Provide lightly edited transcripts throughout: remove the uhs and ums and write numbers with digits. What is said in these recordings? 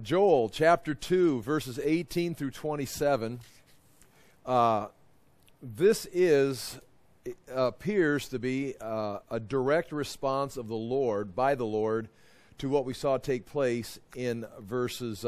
Joel chapter 2, verses 18 through 27. This appears to be a direct response of the Lord, by the Lord, to what we saw take place in verses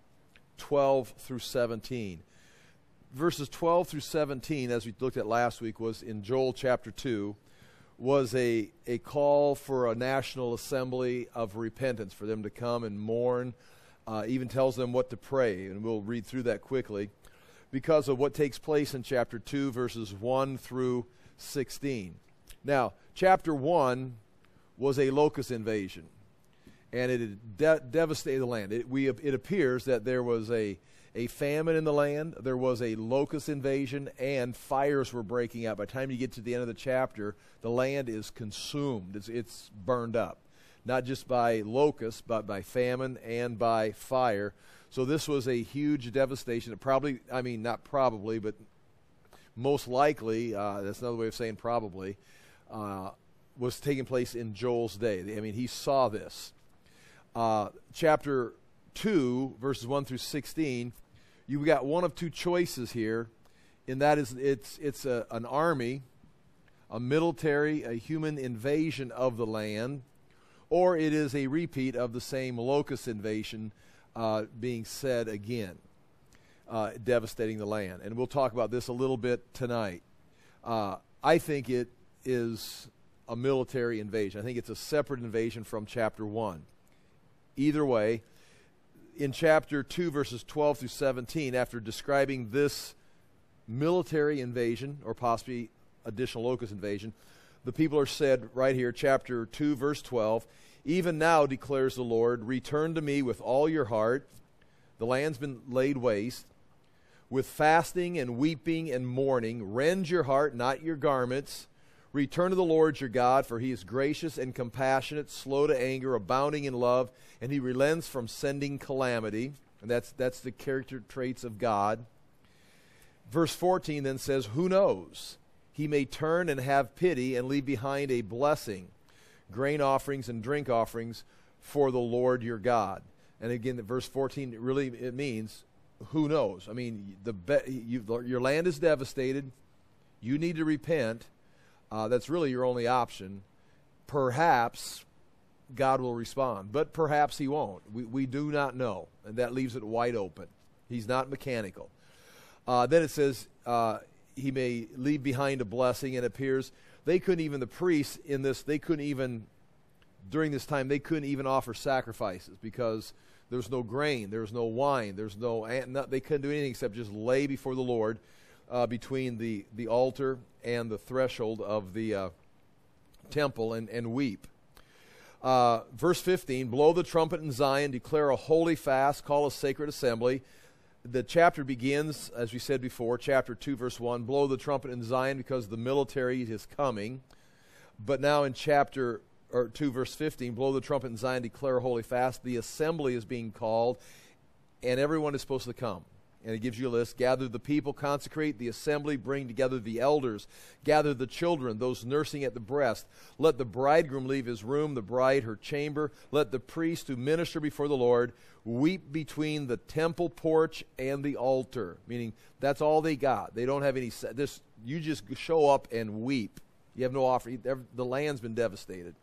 12 through 17. Verses 12 through 17, as we looked at last week, was in Joel chapter 2, was a call for a national assembly of repentance, for them to come and mourn, even tells them what to pray, and we'll read through that quickly, because of what takes place in chapter 2, verses 1 through 16. Now, chapter 1 was a locust invasion, and it had devastated the land. It appears that there was a famine in the land, there was a locust invasion, and fires were breaking out. By the time you get to the end of the chapter, the land is consumed. It's burned up, not just by locusts, but by famine and by fire. So this was a huge devastation. It probably, not probably, but most likely, that's another way of saying probably, was taking place in Joel's day. He saw this. Chapter 2, verses 1 through 16, you've got one of two choices here, and that is it's an army, a military, a human invasion of the land, or it is a repeat of the same locust invasion being said again, devastating the land. And we'll talk about this a little bit tonight. I think it is a military invasion. I think it's a separate invasion from chapter 1. Either way, in chapter 2, verses 12 through 17, after describing this military invasion, or possibly additional locust invasion, the people are said right here, chapter 2, verse 12, "Even now, declares the Lord, return to me with all your heart. The land's been laid waste. With fasting and weeping and mourning, rend your heart, not your garments. Return to the Lord your God, for he is gracious and compassionate, slow to anger, abounding in love, and he relents from sending calamity." And that's the character traits of God. Verse 14 then says, "Who knows? He may turn and have pity and leave behind a blessing, grain offerings and drink offerings for the Lord your God." And again, verse 14, it means, who knows? Your land is devastated. You need to repent. That's really your only option. Perhaps God will respond, but perhaps he won't. We do not know, and that leaves it wide open. He's not mechanical. Then it says he may leave behind a blessing, and it appears the priests in this, during this time, they couldn't even offer sacrifices because there's no grain, there's no wine, they couldn't do anything except just lay before the Lord between the altar and the threshold of the temple and weep. Verse 15, "Blow the trumpet in Zion, declare a holy fast, call a sacred assembly." The chapter begins, as we said before, chapter 2, verse 1, "Blow the trumpet in Zion because the military is coming." But now in chapter 2, verse 15, "Blow the trumpet in Zion, declare a holy fast." The assembly is being called, and everyone is supposed to come. And it gives you a list. "Gather the people, consecrate the assembly, bring together the elders, gather the children, those nursing at the breast. Let the bridegroom leave his room, the bride her chamber. Let the priest who minister before the Lord weep between the temple porch and the altar." Meaning that's all they got. They don't have any. You just show up and weep. You have no offering. The land's been devastated.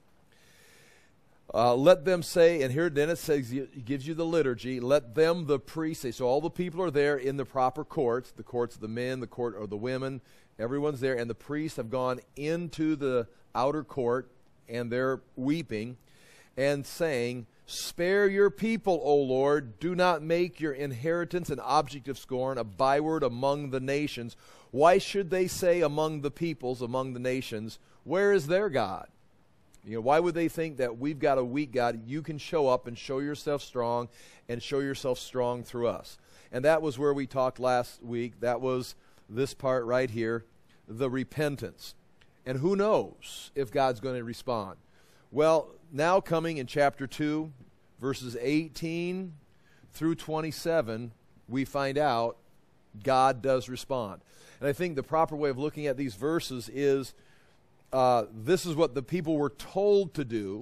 "Let them say," and here then it says, it gives you the liturgy, "Let them, the priests," say, so all the people are there in the proper courts, the courts of the men, the court of the women, everyone's there, and the priests have gone into the outer court, and they're weeping and saying, "Spare your people, O Lord, do not make your inheritance an object of scorn, a byword among the nations." Why should they say among the peoples, among the nations, where is their God? Why would they think that we've got a weak God? You can show up and show yourself strong and show yourself strong through us. And that was where we talked last week. That was this part right here, the repentance. And who knows if God's going to respond? Well, now coming in chapter 2, verses 18 through 27, we find out God does respond. And I think the proper way of looking at these verses is this is what the people were told to do.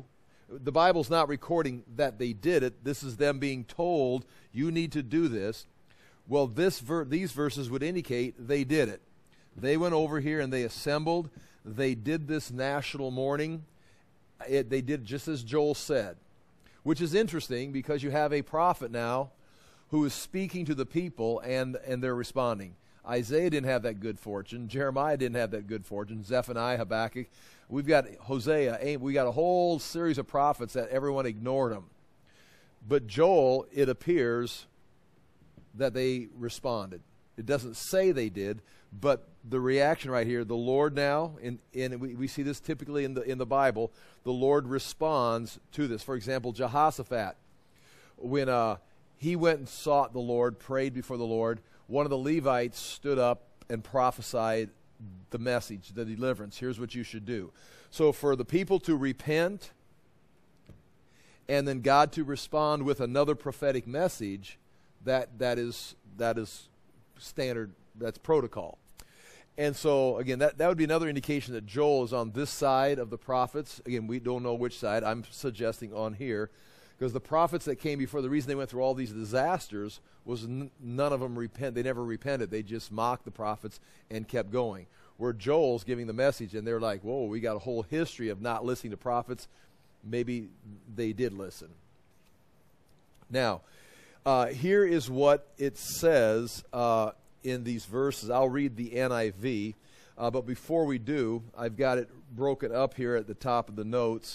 The Bible's not recording that they did it. This is them being told, you need to do this. Well, these verses would indicate they did it. They went over here and they assembled. They did this national mourning. They did just as Joel said, which is interesting because you have a prophet now who is speaking to the people and they're responding. Isaiah didn't have that good fortune. Jeremiah didn't have that good fortune. Zephaniah, Habakkuk. We've got Hosea. We got a whole series of prophets that everyone ignored them. But Joel, it appears that they responded. It doesn't say they did, but the reaction right here, the Lord now, and we see this typically in the Bible, the Lord responds to this. For example, Jehoshaphat, when he went and sought the Lord, prayed before the Lord, one of the Levites stood up and prophesied the message, the deliverance. Here's what you should do. So for the people to repent and then God to respond with another prophetic message, that is standard, that's protocol. And so, again, that would be another indication that Joel is on this side of the prophets. Again, we don't know which side. I'm suggesting on here. Because the prophets that came before, the reason they went through all these disasters was none of them repent. They never repented. They just mocked the prophets and kept going. Where Joel's giving the message, and they're like, whoa, we got a whole history of not listening to prophets. Maybe they did listen. Now, here is what it says in these verses. I'll read the NIV, but before we do, I've got it broken up here at the top of the notes.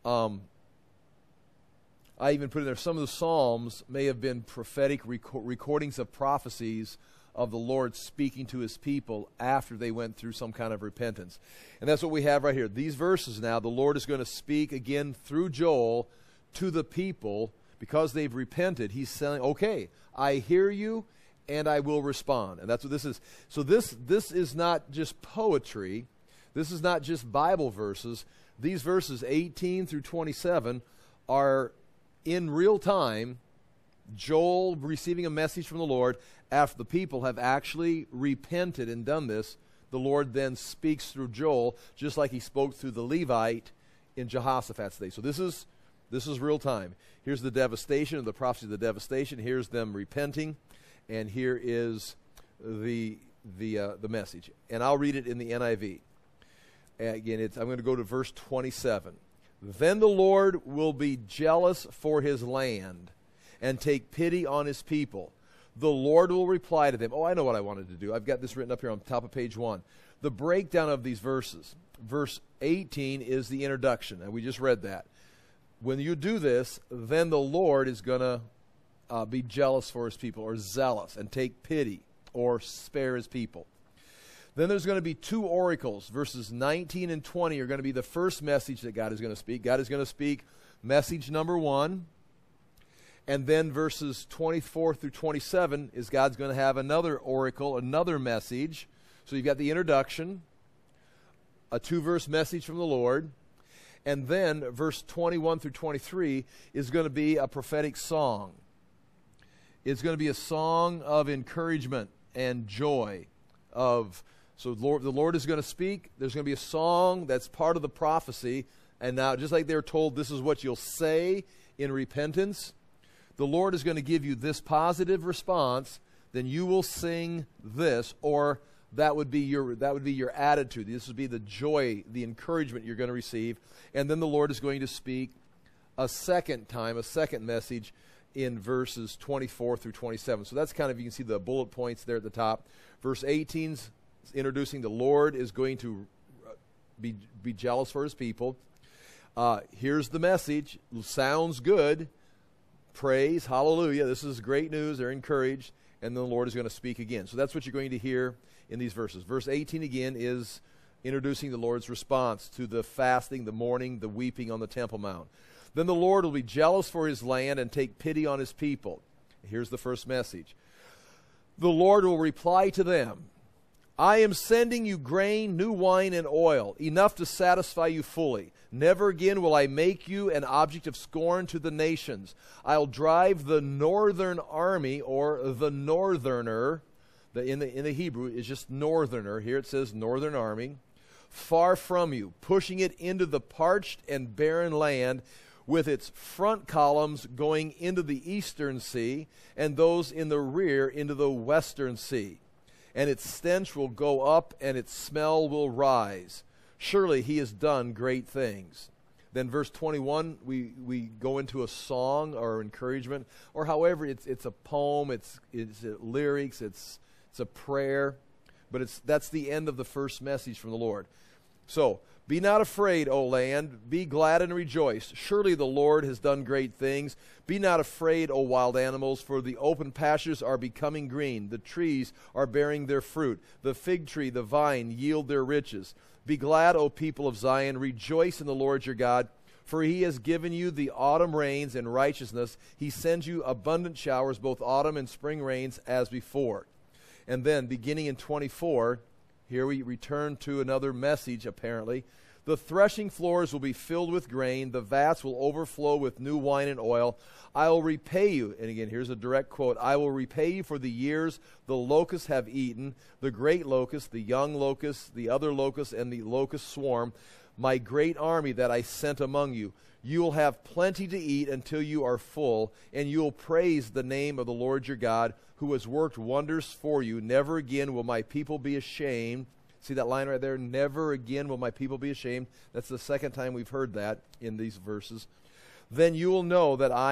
I even put in there some of the Psalms may have been prophetic recordings of prophecies of the Lord speaking to his people after they went through some kind of repentance. And that's what we have right here. These verses now, the Lord is going to speak again through Joel to the people because they've repented. He's saying, okay, I hear you and I will respond. And that's what this is. So this is not just poetry. This is not just Bible verses. These verses 18 through 27 are in real time, Joel receiving a message from the Lord after the people have actually repented and done this. The Lord then speaks through Joel, just like he spoke through the Levite in Jehoshaphat's day. So this is real time. Here's the devastation, the prophecy of the devastation. Here's them repenting, and here is the message. And I'll read it in the NIV. Again, I'm going to go to verse 27. Then the Lord will be jealous for his land and take pity on his people. The Lord will reply to them. Oh, I know what I wanted to do. I've got this written up here on top of page 1. The breakdown of these verses. Verse 18 is the introduction, and we just read that. When you do this, then the Lord is going to be jealous for his people, or zealous, and take pity, or spare his people. Then there's going to be 2 oracles. Verses 19 and 20 are going to be the first message that God is going to speak. God is going to speak message number 1. And then verses 24 through 27 is God's going to have another oracle, another message. So you've got the introduction, a 2-verse message from the Lord. And then verse 21 through 23 is going to be a prophetic song. It's going to be a song of encouragement and joy. So the Lord is going to speak. There's going to be a song that's part of the prophecy. And now, just like they're told, this is what you'll say in repentance, the Lord is going to give you this positive response, then you will sing this, or that would be your attitude. This would be the joy, the encouragement you're going to receive. And then the Lord is going to speak a second message in verses 24 through 27. So that's kind of, you can see the bullet points there at the top. Verse 18's introducing the Lord is going to be jealous for his people. Here's the message. Sounds good. Praise, hallelujah. This is great news. They're encouraged. And then the Lord is going to speak again. So that's what you're going to hear in these verses. Verse 18 again is introducing the Lord's response to the fasting, the mourning, the weeping on the Temple Mount. Then the Lord will be jealous for his land and take pity on his people. Here's the first message. The Lord will reply to them, I am sending you grain, new wine, and oil, enough to satisfy you fully. Never again will I make you an object of scorn to the nations. I'll drive the northern army, or the northerner, in the Hebrew is just northerner. Here it says northern army, far from you, pushing it into the parched and barren land with its front columns going into the eastern sea, and those in the rear into the western sea. And its stench will go up, and its smell will rise. Surely he has done great things. Then verse 21, we go into a song or encouragement, or however, it's a poem, it's lyrics, it's a prayer, but that's the end of the first message from the Lord. So, be not afraid, O land, be glad and rejoice. Surely the Lord has done great things. Be not afraid, O wild animals, for the open pastures are becoming green. The trees are bearing their fruit. The fig tree, the vine yield their riches. Be glad, O people of Zion, rejoice in the Lord your God, for he has given you the autumn rains in righteousness. He sends you abundant showers, both autumn and spring rains, as before. And then, beginning in 24, here we return to another message, apparently. The threshing floors will be filled with grain. The vats will overflow with new wine and oil. I will repay you. And again, here's a direct quote. I will repay you for the years the locusts have eaten, the great locust, the young locust, the other locust, and the locust swarm, my great army that I sent among you. You will have plenty to eat until you are full, and you will praise the name of the Lord your God, who has worked wonders for you. Never again will my people be ashamed. See that line right there? Never again will my people be ashamed. That's the second time we've heard that in these verses. Then you will know that I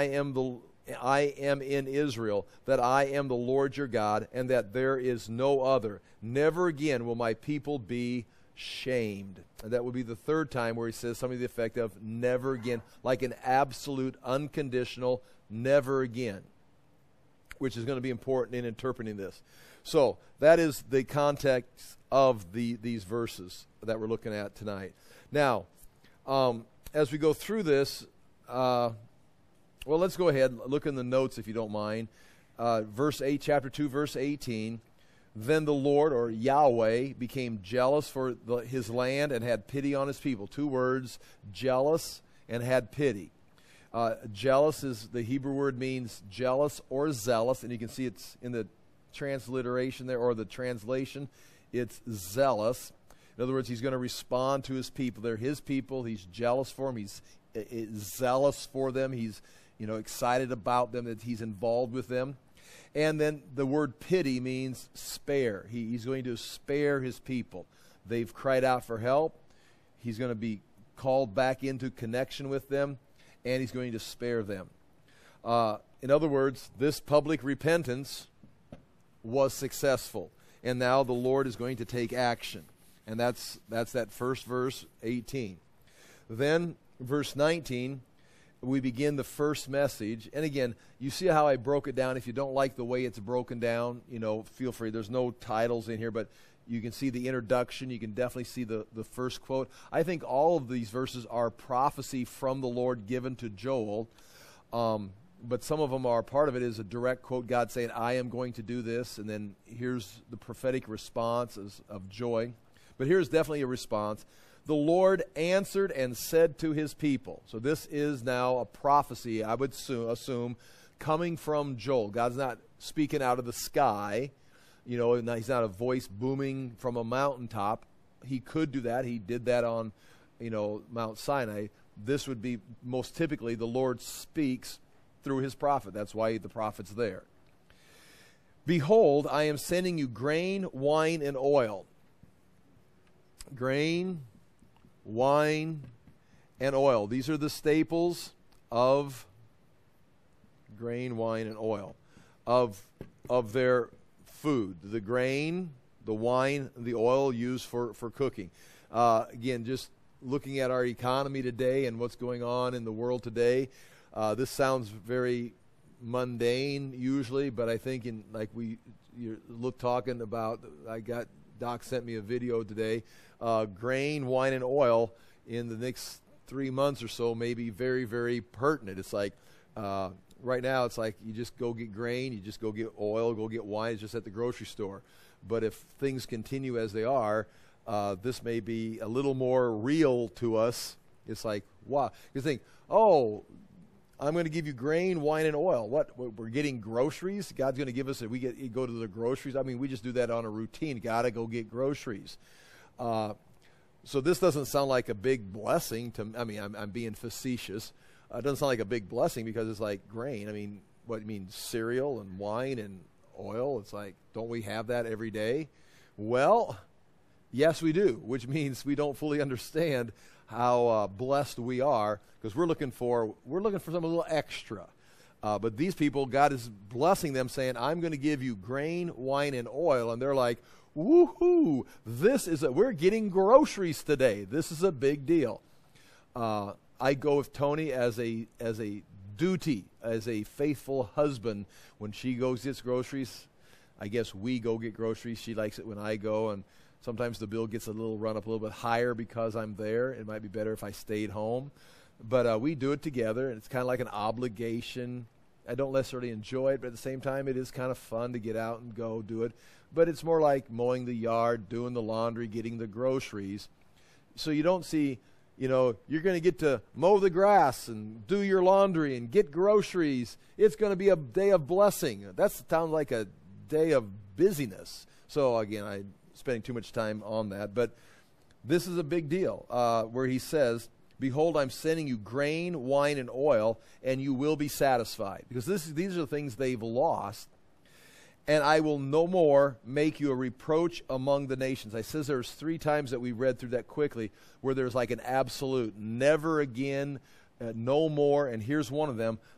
am in Israel, that I am the Lord your God, and that there is no other. Never again will my people be shamed. And that would be the third time where he says something to the effect of never again, like an absolute, unconditional never again, which is going to be important in interpreting this. So that is the context of these verses that we're looking at tonight. Now, as we go through this, well, let's go ahead and look in the notes if you don't mind. Verse 8, chapter 2, verse 18. Then the Lord, or Yahweh, became jealous for his land and had pity on his people. Two words, jealous and had pity. Jealous is the Hebrew word, means jealous or zealous, and you can see it's in the transliteration there, or the translation, it's zealous. In other words, he's going to respond to his people. They're his people. He's jealous for them. He's zealous for them. He's excited about them, that he's involved with them. And then the word pity means spare. He's going to spare his people. They've cried out for help. He's going to be called back into connection with them, and he's going to spare them. In other words, this public repentance was successful, and now the Lord is going to take action. And that's that first verse, 18. Then, verse 19, we begin the first message. And again, you see how I broke it down. If you don't like the way it's broken down, feel free. There's no titles in here, but you can see the introduction. You can definitely see the first quote. I think all of these verses are prophecy from the Lord given to Joel. But some of them are, part of it is a direct quote, God saying, I am going to do this. And then here's the prophetic response of joy. But here's definitely a response. The Lord answered and said to his people. So this is now a prophecy, I would assume, coming from Joel. God's not speaking out of the sky. He's not a voice booming from a mountaintop. He could do that. He did that on, Mount Sinai. This would be most typically the Lord speaks through his prophet. That's why the prophet's there. Behold, I am sending you grain, wine, and oil. Grain, wine, and oil. These are the staples of grain, wine, and oil, of their food. The grain, the wine, the oil used for cooking. Again, just looking at our economy today and what's going on in the world today, this sounds very mundane usually, but I think talking about, Doc sent me a video today, grain, wine, and oil in the next 3 months or so may be very, very pertinent. It's like, right now it's like you just go get grain, you just go get oil, go get wine, it's just at the grocery store. But if things continue as they are, this may be a little more real to us. It's like, wow. You think, I'm going to give you grain, wine, and oil. What? We're getting groceries? God's going to give us it. We go to the groceries. I mean, we just do that on a routine. Got to go get groceries. So this doesn't sound like a big blessing to me. I mean, I'm being facetious. It doesn't sound like a big blessing because it's like grain. I mean, what you mean, cereal and wine and oil? It's like, don't we have that every day? Well, yes, we do, which means we don't fully understand how blessed we are, because we're looking for something a little extra. But these people, God is blessing them, saying, I'm going to give you grain, wine, and oil. And they're like, woohoo, we're getting groceries today. This is a big deal. I go with Tony as a duty, as a faithful husband. When she goes gets groceries, I guess we go get groceries. She likes it when I go, and sometimes the bill gets a little run up a little bit higher because I'm there. It might be better if I stayed home. But we do it together, and it's kind of like an obligation. I don't necessarily enjoy it, but at the same time, it is kind of fun to get out and go do it. But it's more like mowing the yard, doing the laundry, getting the groceries. So you don't see, you're going to get to mow the grass and do your laundry and get groceries. It's going to be a day of blessing. That sounds like a day of busyness. So again, I'm spending too much time on that. But this is a big deal where he says, behold, I'm sending you grain, wine, and oil, and you will be satisfied. Because these are the things they've lost. And I will no more make you a reproach among the nations. I says there's 3 times that we read through that quickly where there's like an absolute, never again, no more. And here's one of them.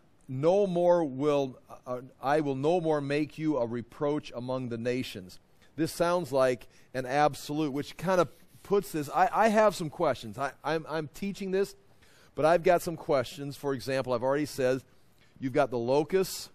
I will no more make you a reproach among the nations. This sounds like an absolute, which kind of puts this. I have some questions. I'm teaching this, but I've got some questions. For example, I've already said you've got the locusts,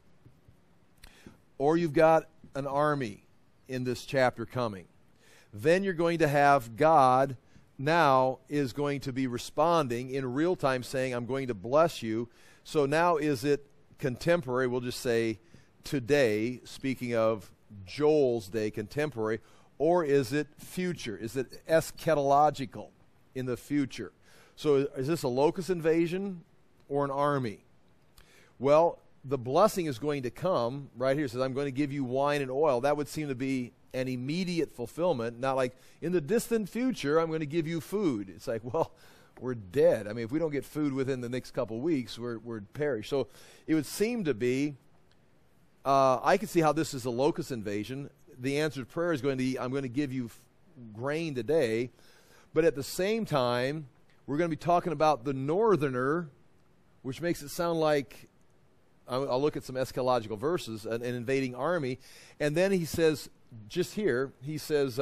or you've got an army in this chapter coming. Then you're going to have God now is going to be responding in real time saying, I'm going to bless you. So now is it contemporary? We'll just say today, speaking of Joel's day, contemporary, or is it future? Is it eschatological in the future? So is this a locust invasion or an army? Well, the blessing is going to come right here. It says, I'm going to give you wine and oil. That would seem to be an immediate fulfillment, not like in the distant future, I'm going to give you food. It's like, well, we're dead. I mean, if we don't get food within the next couple of weeks, we're perish. So it would seem to be, I can see how this is a locust invasion. The answered prayer is going to be, I'm going to give you grain today. But at the same time, we're going to be talking about the northerner, which makes it sound like, I'll look at some eschatological verses, an invading army. And then he says, just here, he says,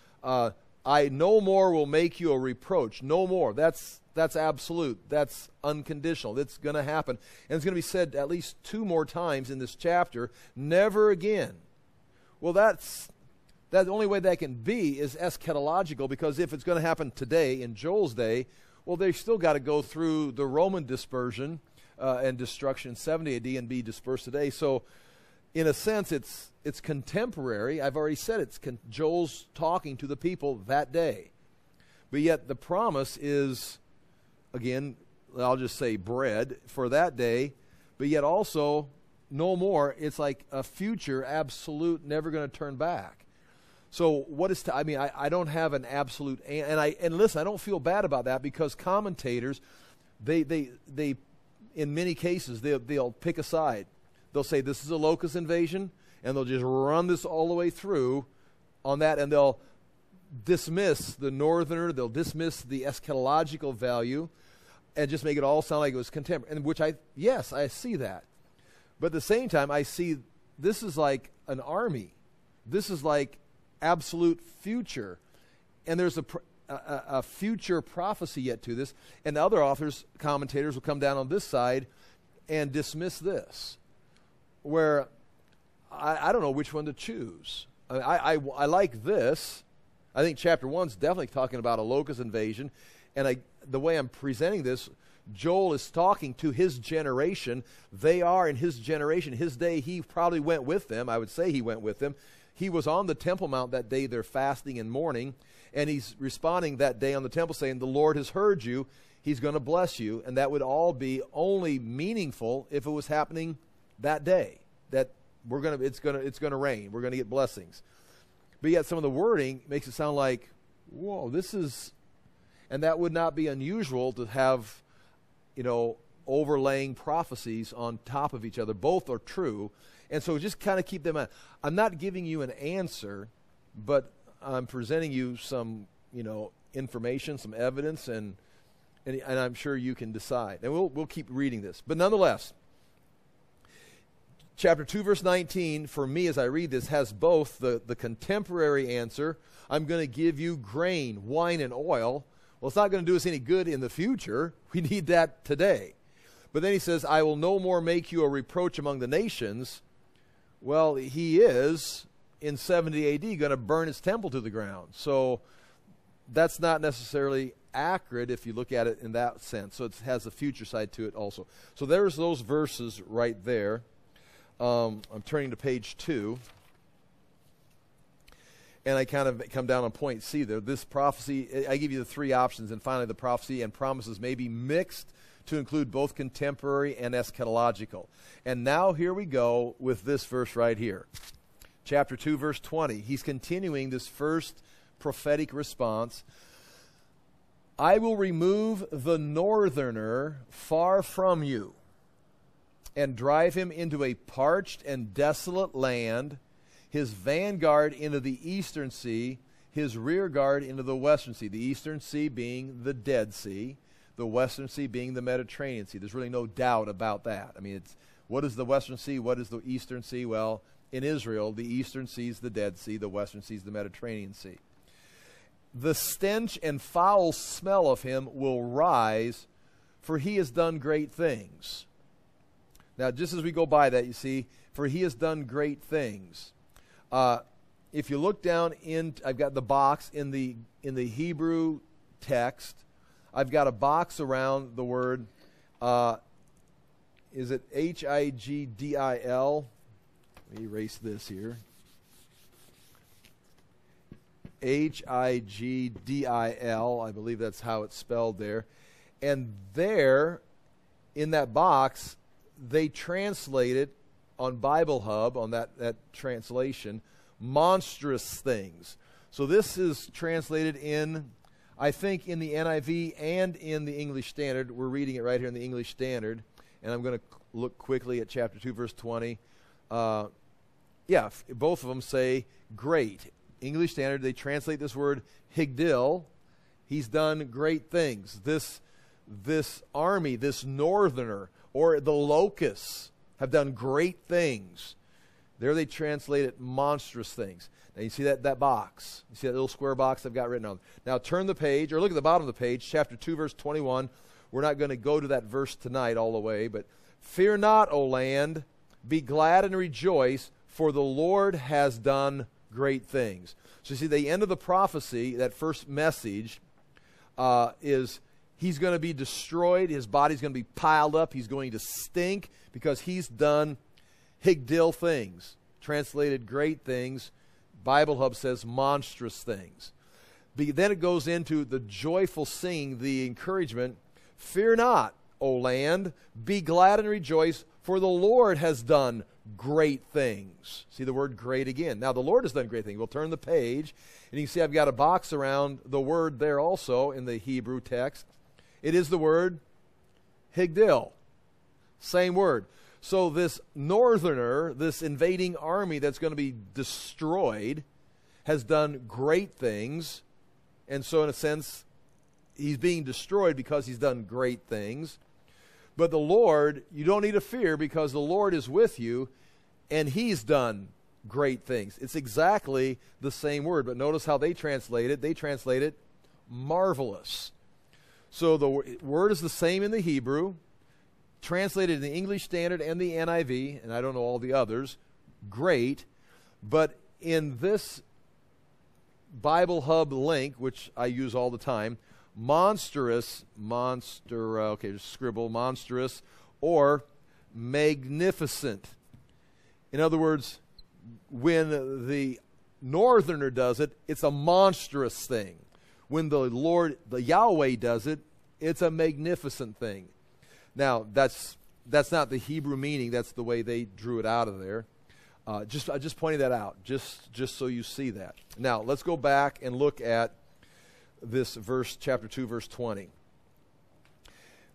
I no more will make you a reproach. No more. That's absolute. That's unconditional. That's going to happen. And it's going to be said at least 2 more times in this chapter, never again. Well, that's the only way that can be is eschatological, because if it's going to happen today in Joel's day, well, they've still got to go through the Roman dispersion and destruction in 70 AD and be dispersed today. So in a sense, it's contemporary. I've already said Joel's talking to the people that day. But yet the promise is, again, I'll just say bread for that day, but yet also no more. It's like a future absolute, never going to turn back. So what is, I don't have an absolute, and listen, I don't feel bad about that, because commentators, they in many cases, they'll pick a side. They'll say this is a locust invasion, and they'll just run this all the way through on that, and they'll dismiss the northerner, they'll dismiss the eschatological value, and just make it all sound like it was contemporary, and which I see that. But at the same time, I see this is like an army. This is like absolute future. And there's a future prophecy yet to this. And the other authors, commentators, will come down on this side and dismiss this, where I don't know which one to choose. I like this. I think chapter 1's definitely talking about a locust invasion. And the way I'm presenting this, Joel is talking to his generation. They are in his generation. His day, he probably went with them. I would say he went with them. He was on the Temple Mount that day. They're fasting and mourning. And he's responding that day on the temple saying, the Lord has heard you. He's going to bless you. And that would all be only meaningful if it was happening that day. That it's going to rain. We're going to get blessings. But yet some of the wording makes it sound like, whoa, this is, and that would not be unusual to have, overlaying prophecies on top of each other. Both are true. And so just kind of keep them on. I'm not giving you an answer, but I'm presenting you some, information, some evidence, and I'm sure you can decide. And we'll keep reading this. But nonetheless, chapter 2, verse 19, for me as I read this, has both the contemporary answer. I'm going to give you grain, wine, and oil. Well, it's not going to do us any good in the future. We need that today. But then he says, I will no more make you a reproach among the nations. Well, he is, in 70 A.D., going to burn his temple to the ground. So that's not necessarily accurate if you look at it in that sense. So it has a future side to it also. So there's those verses right there. I'm turning to page 2. And I kind of come down on point C there. This prophecy, I give you the three options, and finally the prophecy and promises may be mixed to include both contemporary and eschatological. And now here we go with this verse right here. Chapter 2, verse 20. He's continuing this first prophetic response. I will remove the northerner far from you and drive him into a parched and desolate land, his vanguard into the eastern sea, his rear guard into the western sea. The eastern sea being the Dead Sea, the western sea being the Mediterranean Sea. There's really no doubt about that. I mean, what is the western sea? What is the eastern sea? Well, in Israel, the eastern sea is the Dead Sea, the western sea is the Mediterranean Sea. The stench and foul smell of him will rise, for he has done great things. Now, just as we go by that, you see, for he has done great things. If you look down I've got the box in the Hebrew text. I've got a box around the word, is it Higdil? Let me erase this here. Higdil, I believe that's how it's spelled there. And there, in that box, they translate it on Bible Hub, on that translation, monstrous things. So this is translated in, I think, in the NIV and in the English Standard. We're reading it right here in the English Standard. And I'm going to look quickly at chapter 2, verse 20. Both of them say great. English Standard, they translate this word Higdil. He's done great things. This army, this northerner, or the locusts, have done great things. There they translate it monstrous things. Now you see that box. You see that little square box I've got written on. Now turn the page, or look at the bottom of the page, chapter 2, verse 21. We're not going to go to that verse tonight all the way, but fear not, O land, be glad and rejoice, for the Lord has done great things. So you see, the end of the prophecy, that first message, is he's going to be destroyed. His body's going to be piled up. He's going to stink because he's done Higdil things, translated great things. Bible Hub says monstrous things. Then it goes into the joyful singing, the encouragement. Fear not, O land, be glad and rejoice, for the Lord has done great things. See the word great again. Now the Lord has done great things. We'll turn the page, and you can see I've got a box around the word there also in the Hebrew text. It is the word Higdil. Same word. So this northerner, this invading army that's going to be destroyed, has done great things. And so in a sense, he's being destroyed because he's done great things. But the Lord, you don't need to fear because the Lord is with you and he's done great things. It's exactly the same word, but notice how they translate it. They translate it marvelous. So the word is the same in the Hebrew, translated in the English Standard and the NIV, and I don't know all the others, great. But in this Bible Hub link, which I use all the time, monstrous, just scribble, monstrous, or magnificent. In other words, when the northerner does it, it's a monstrous thing. When the Lord, the Yahweh does it, it's a magnificent thing. Now, that's not the Hebrew meaning. That's the way they drew it out of there. I just pointed that out, just so you see that. Now, let's go back and look at this verse, chapter 2, verse 20.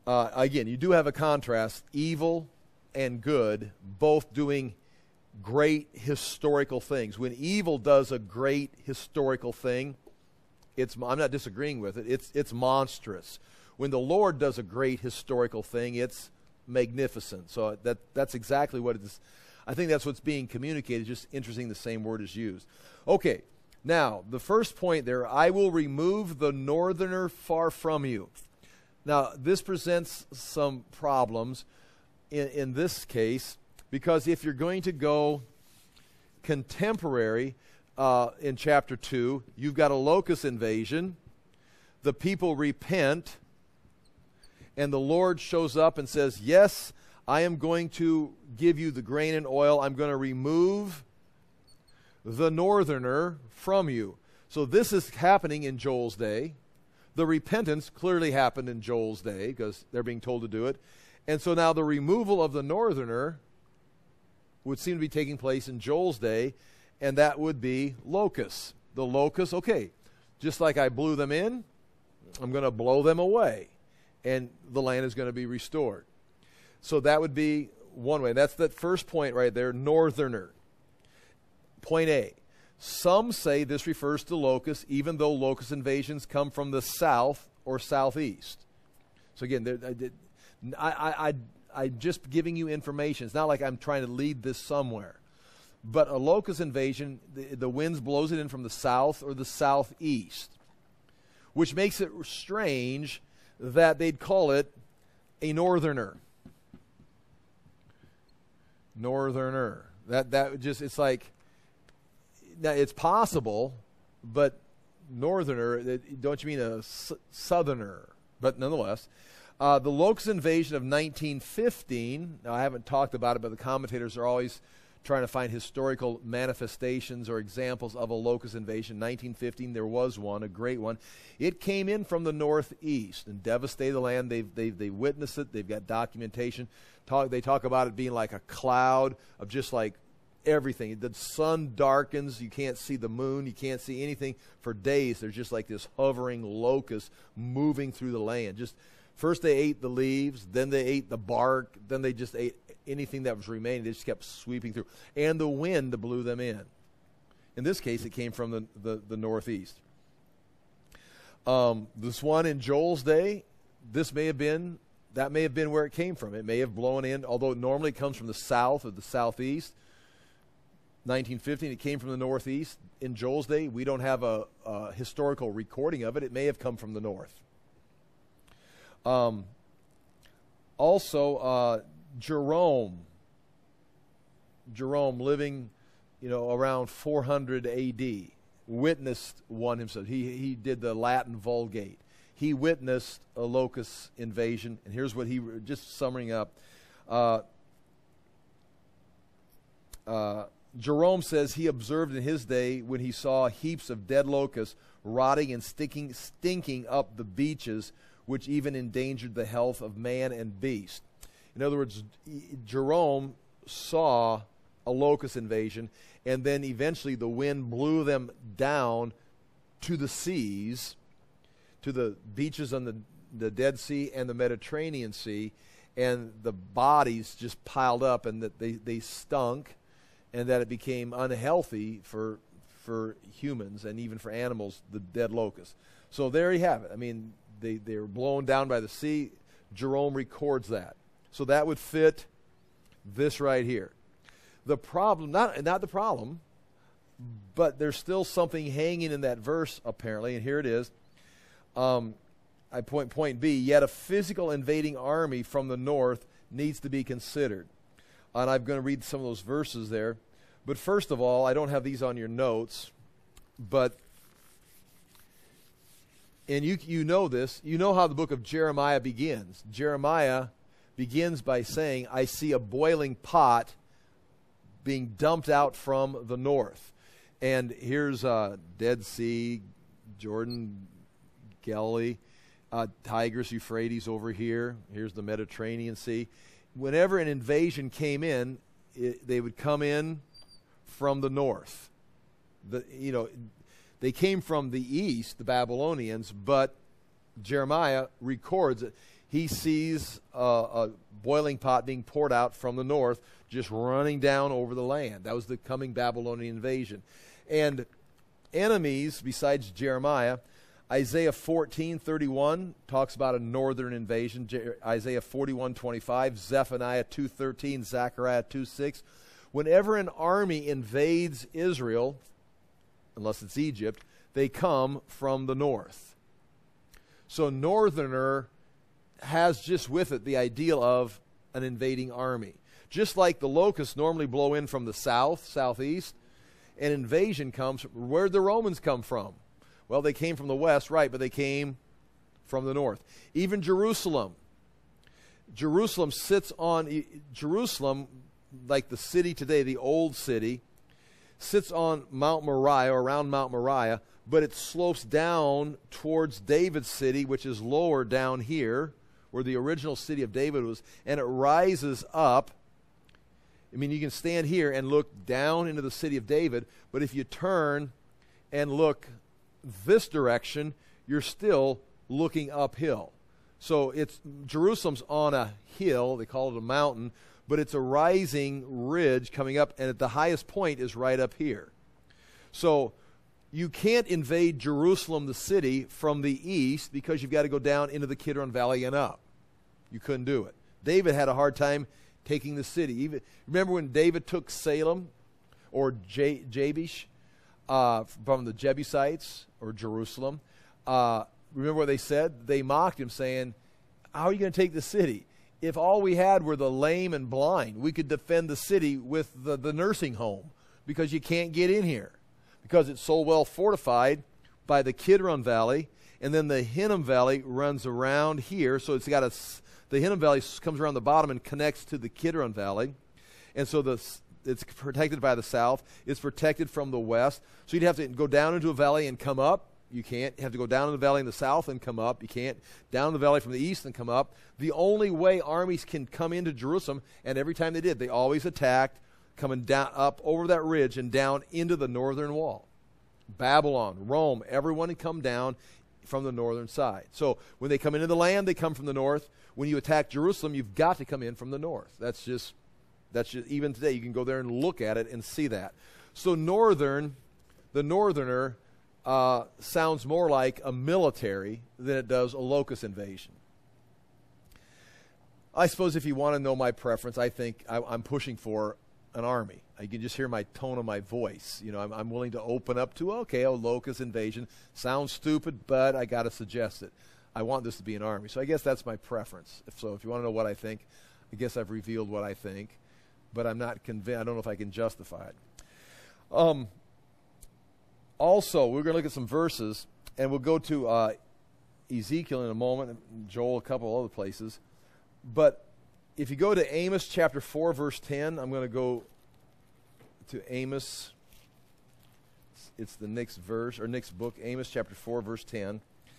again, you do have a contrast, evil and good, both doing great historical things. When evil does a great historical thing, I'm not disagreeing with it, it's monstrous. When the Lord does a great historical thing, it's magnificent. So that's exactly what it is. I think that's what's being communicated. Just interesting the same word is used. Okay, now the first point there, I will remove the northerner far from you. Now this presents some problems in this case, because if you're going to go contemporary in chapter 2, you've got a locust invasion, the people repent, and the Lord shows up and says, yes, I am going to give you the grain and oil. I'm going to remove the northerner from you. So this is happening in Joel's day. The repentance clearly happened in Joel's day because they're being told to do it. And so now the removal of the northerner would seem to be taking place in Joel's day, and that would be locusts. The locusts, okay, just like I blew them in, I'm going to blow them away, and the land is going to be restored. So that would be one way. That's that first point right there, northerner. Point A. Some say this refers to locusts, even though locust invasions come from the south or southeast. So again, I'm just giving you information. It's not like I'm trying to lead this somewhere. But a locust invasion, the winds blows it in from the south or the southeast, which makes it strange that they'd call it a northerner. Northerner. That just, it's like, now it's possible, but northerner, don't you mean a southerner? But nonetheless, the locust invasion of 1915, now I haven't talked about it, but the commentators are always trying to find historical manifestations or examples of a locust invasion. 1915, there was one, a great one. It came in from the northeast and devastated the land. They witnessed it. They've got documentation. They talk about it being like a cloud of just like everything. The sun darkens. You can't see the moon. You can't see anything for days. There's just like this hovering locust moving through the land. Just first they ate the leaves, then they ate the bark, then they just ate anything that was remaining. They just kept sweeping through. And the wind blew them in. In this case, it came from the northeast. This one in Joel's day, that may have been where it came from. It may have blown in, although it normally comes from the south or the southeast. 1915, it came from the northeast. In Joel's day, we don't have a historical recording of it. It may have come from the north. Also, Jerome living, around 400 A.D., witnessed one himself. He did the Latin Vulgate. He witnessed a locust invasion, and here's what just summing up. Jerome says he observed in his day when he saw heaps of dead locusts rotting and stinking up the beaches, which even endangered the health of man and beast. In other words, Jerome saw a locust invasion, and then eventually the wind blew them down to the seas, to the beaches on the Dead Sea and the Mediterranean Sea, and the bodies just piled up, and that they stunk, and that it became unhealthy for humans and even for animals, the dead locusts. So there you have it. I mean, they were blown down by the sea. Jerome records that. So that would fit this right here. The problem, not the problem, but there's still something hanging in that verse apparently, and here it is. Point B, yet a physical invading army from the north needs to be considered. And I'm going to read some of those verses there. But first of all, I don't have these on your notes, but, and you know this, you know how the book of Jeremiah begins. Jeremiah begins by saying, I see a boiling pot being dumped out from the north. And here's Dead Sea, Jordan, Galilee, Tigris, Euphrates over here. Here's the Mediterranean Sea. Whenever an invasion came in, they would come in from the north. They came from the east, the Babylonians, but Jeremiah records it. he sees a boiling pot being poured out from the north, just running down over the land. That was the coming Babylonian invasion. And enemies, besides Jeremiah, Isaiah 14:31 talks about a northern invasion. Isaiah 41:25, Zephaniah 2:13, Zechariah 2:6. Whenever an army invades Israel, unless it's Egypt, they come from the north. So northerner has just with it the ideal of an invading army. Just like the locusts normally blow in from the south, southeast, an invasion comes from, where'd the Romans come from? Well, they came from the west, right, but they came from the north. Even Jerusalem. Jerusalem sits on, Jerusalem, like the city today, the old city, sits on Mount Moriah, or around Mount Moriah, but it slopes down towards David's city, which is lower down here, where the original city of David was, and it rises up. I mean, you can stand here and look down into the city of David, but if you turn and look this direction, you're still looking uphill. So it's Jerusalem's on a hill, they call it a mountain, but it's a rising ridge coming up, and at the highest point is right up here. So you can't invade Jerusalem, the city, from the east because you've got to go down into the Kidron Valley and up. You couldn't do it. David had a hard time taking the city. Even remember when David took Salem or Jabesh from the Jebusites or Jerusalem? Remember what they said? They mocked him, saying, "How are you going to take the city? If all we had were the lame and blind, we could defend the city with the nursing home, because you can't get in here because it's so well fortified by the Kidron Valley, and then the Hinnom Valley runs around here, so it's got the Hinnom Valley comes around the bottom and connects to the Kidron Valley, and so it's protected by the south. It's protected from the west, so you'd have to go down into a valley and come up. You can't. You have to go down in the valley in the south and come up. You can't. Down in the valley from the east and come up. The only way armies can come into Jerusalem, and every time they did, they always attacked, coming down up over that ridge and down into the northern wall. Babylon, Rome, everyone had come down from the northern side. So when they come into the land, they come from the north. When you attack Jerusalem, you've got to come in from the north. That's just even today. You can go there and look at it and see that. So the northerner sounds more like a military than it does a locust invasion. I suppose if you want to know my preference, I think I'm pushing for an army. You can just hear my tone of my voice. You know, I'm willing to open up to, okay, a locust invasion. Sounds stupid, but I got to suggest it. I want this to be an army. So I guess that's my preference. If you want to know what I think, I guess I've revealed what I think, but I'm not convinced. I don't know if I can justify it. Also, we're going to look at some verses, and we'll go to Ezekiel in a moment, and Joel, a couple other places. But if you go to Amos chapter 4, verse 10, I'm going to go to Amos. It's the next verse, or next book, Amos chapter 4, verse 10.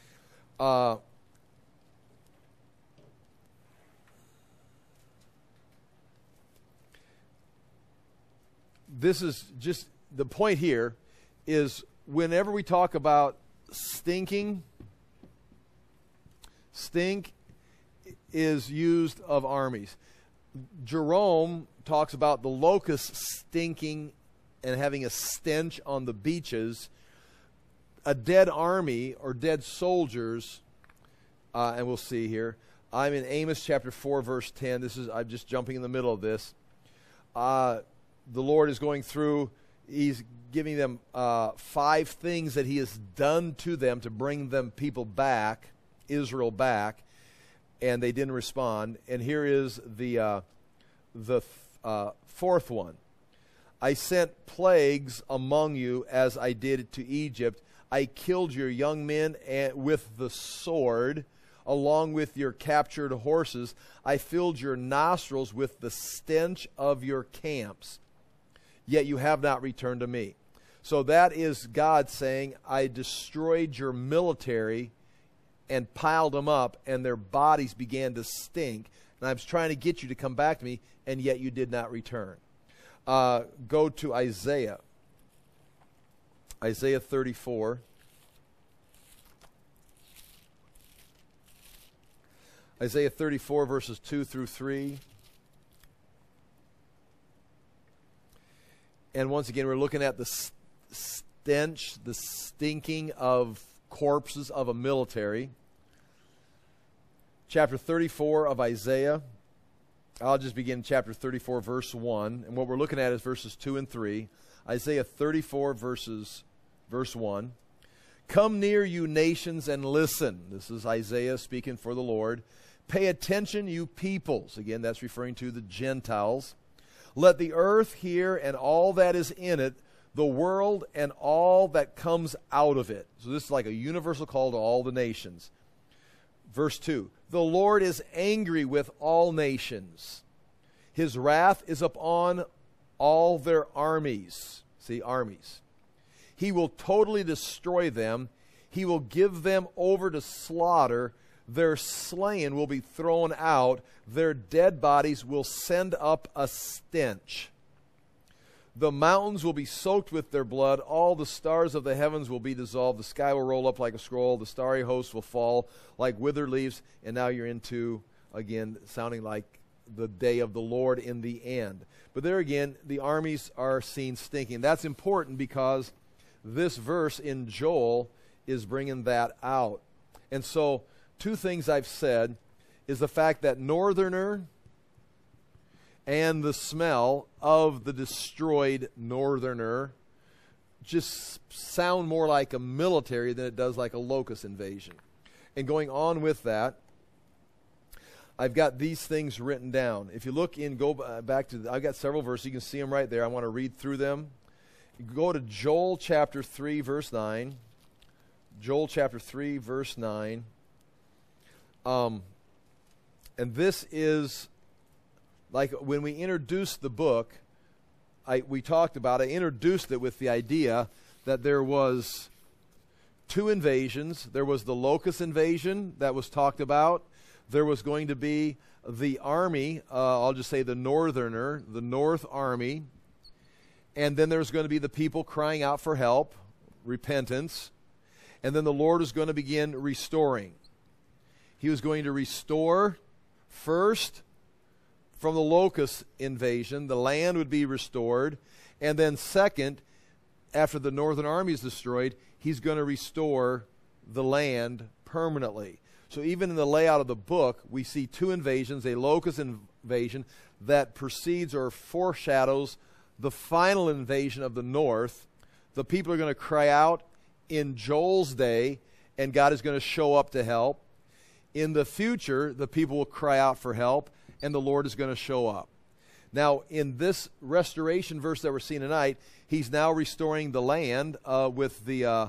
This is just, the point here is whenever we talk about stinking, stink is used of armies. Jerome talks about the locusts stinking and having a stench on the beaches. A dead army or dead soldiers, and we'll see here. I'm in Amos chapter 4, verse 10. I'm just jumping in the middle of this. The Lord is going through, He's giving them 5 things that He has done to them to bring them people back, Israel back, and they didn't respond. And here is the fourth one. I sent plagues among you as I did to Egypt. I killed your young men with the sword, along with your captured horses. I filled your nostrils with the stench of your camps. Yet you have not returned to me. So that is God saying, I destroyed your military and piled them up, and their bodies began to stink. And I was trying to get you to come back to me, and yet you did not return. Go to Isaiah. Isaiah 34. Isaiah 34, verses 2 through 3. And once again, we're looking at the stench, the stinking of corpses of a military. Chapter 34 of Isaiah. I'll just begin chapter 34, verse 1. And what we're looking at is verses 2 and 3. Isaiah 34, verse 1. Come near, you nations, and listen. This is Isaiah speaking for the Lord. Pay attention, you peoples. Again, that's referring to the Gentiles. Let the earth hear and all that is in it, the world and all that comes out of it. So this is like a universal call to all the nations. Verse 2. The Lord is angry with all nations. His wrath is upon all their armies. See, armies. He will totally destroy them. He will give them over to slaughter. Their slain will be thrown out. Their dead bodies will send up a stench. The mountains will be soaked with their blood. All the stars of the heavens will be dissolved. The sky will roll up like a scroll. The starry host will fall like withered leaves. And now you're into, again, sounding like the day of the Lord in the end. But there again, the armies are seen stinking. That's important because this verse in Joel is bringing that out. And so, two things I've said is the fact that northerner and the smell of the destroyed northerner just sound more like a military than it does like a locust invasion. And going on with that, I've got these things written down. If you look in, go back to, I've got several verses. You can see them right there. I want to read through them. Go to Joel chapter 3, verse 9. Joel chapter 3, verse 9. And this is like when we introduced the book, we talked about it. I introduced it with the idea that there was two invasions. There was the locust invasion that was talked about. There was going to be the army, I'll just say the northerner, the north army. And then there's going to be the people crying out for help, repentance. And then the Lord is going to begin restoring. He was going to restore first from the locust invasion. The land would be restored. And then second, after the northern army is destroyed, he's going to restore the land permanently. So even in the layout of the book, we see two invasions, a locust invasion that precedes or foreshadows the final invasion of the north. The people are going to cry out in Joel's day, and God is going to show up to help. In the future, the people will cry out for help, and the Lord is going to show up. Now, in this restoration verse that we're seeing tonight, he's now restoring the land with the